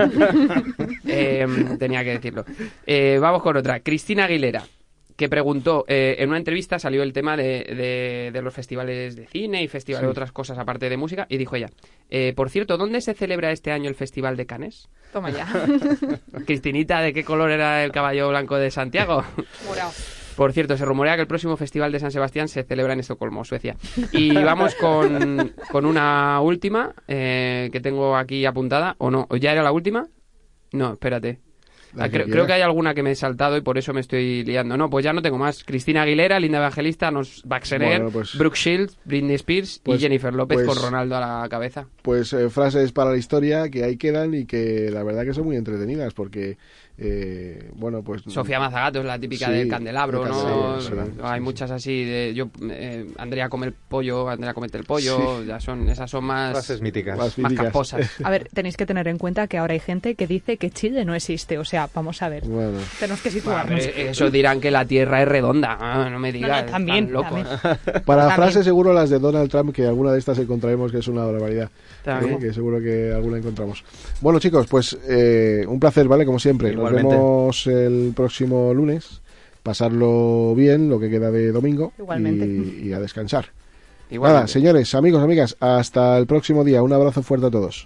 eh, tenía que decirlo. Eh, vamos con otra. Cristina Aguilera, que preguntó, eh, en una entrevista salió el tema de, de, de los festivales de cine y festivales sí. de otras cosas aparte de música, y dijo ella, eh, por cierto, ¿dónde se celebra este año el Festival de Cannes? Toma ya. Cristinita, ¿de qué color era el caballo blanco de Santiago? Morado. Por cierto, se rumorea que el próximo Festival de San Sebastián se celebra en Estocolmo, Suecia. Y vamos con, con una última eh, que tengo aquí apuntada. ¿O no? ¿O ya era la última? No, espérate. Ah, creo, creo que hay alguna que me he saltado y por eso me estoy liando. No, pues ya no tengo más. Cristina Aguilera, Linda Evangelista, Nos Baxener, bueno, pues, Brooke Shields, Britney Spears pues, y Jennifer López pues, con Ronaldo a la cabeza. Pues eh, frases para la historia que ahí quedan y que la verdad que son muy entretenidas porque... Eh, bueno, pues Sofía Mazagato es la típica sí, del candelabro, ¿no? Sí, sí, hay sí, muchas así de yo eh, Andrea come el pollo, Andrea comete el pollo, sí. ya son esas son más frases míticas, más, más camposas. A ver, tenéis que tener en cuenta que ahora hay gente que dice que Chile no existe, o sea, vamos a ver. Bueno. Tenemos que situarnos. Bueno, eso dirán que la Tierra es redonda, ah, no me digas. No, no, también, locos. también. Para también. frases seguro las de Donald Trump, que alguna de estas encontraremos que es una barbaridad. También. ¿Eh? Que seguro que alguna encontramos. Bueno, chicos, pues eh, un placer, ¿vale? Como siempre. Igualmente. Nos vemos el próximo lunes. Pasarlo bien, lo que queda de domingo. Igualmente. Y, y a descansar. Igualmente. Nada, señores, amigos, amigas, hasta el próximo día. Un abrazo fuerte a todos.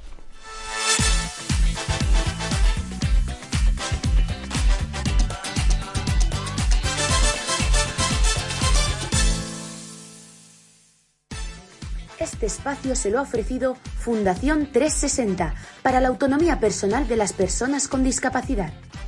Este espacio se lo ha ofrecido Fundación trescientos sesenta para la autonomía personal de las personas con discapacidad.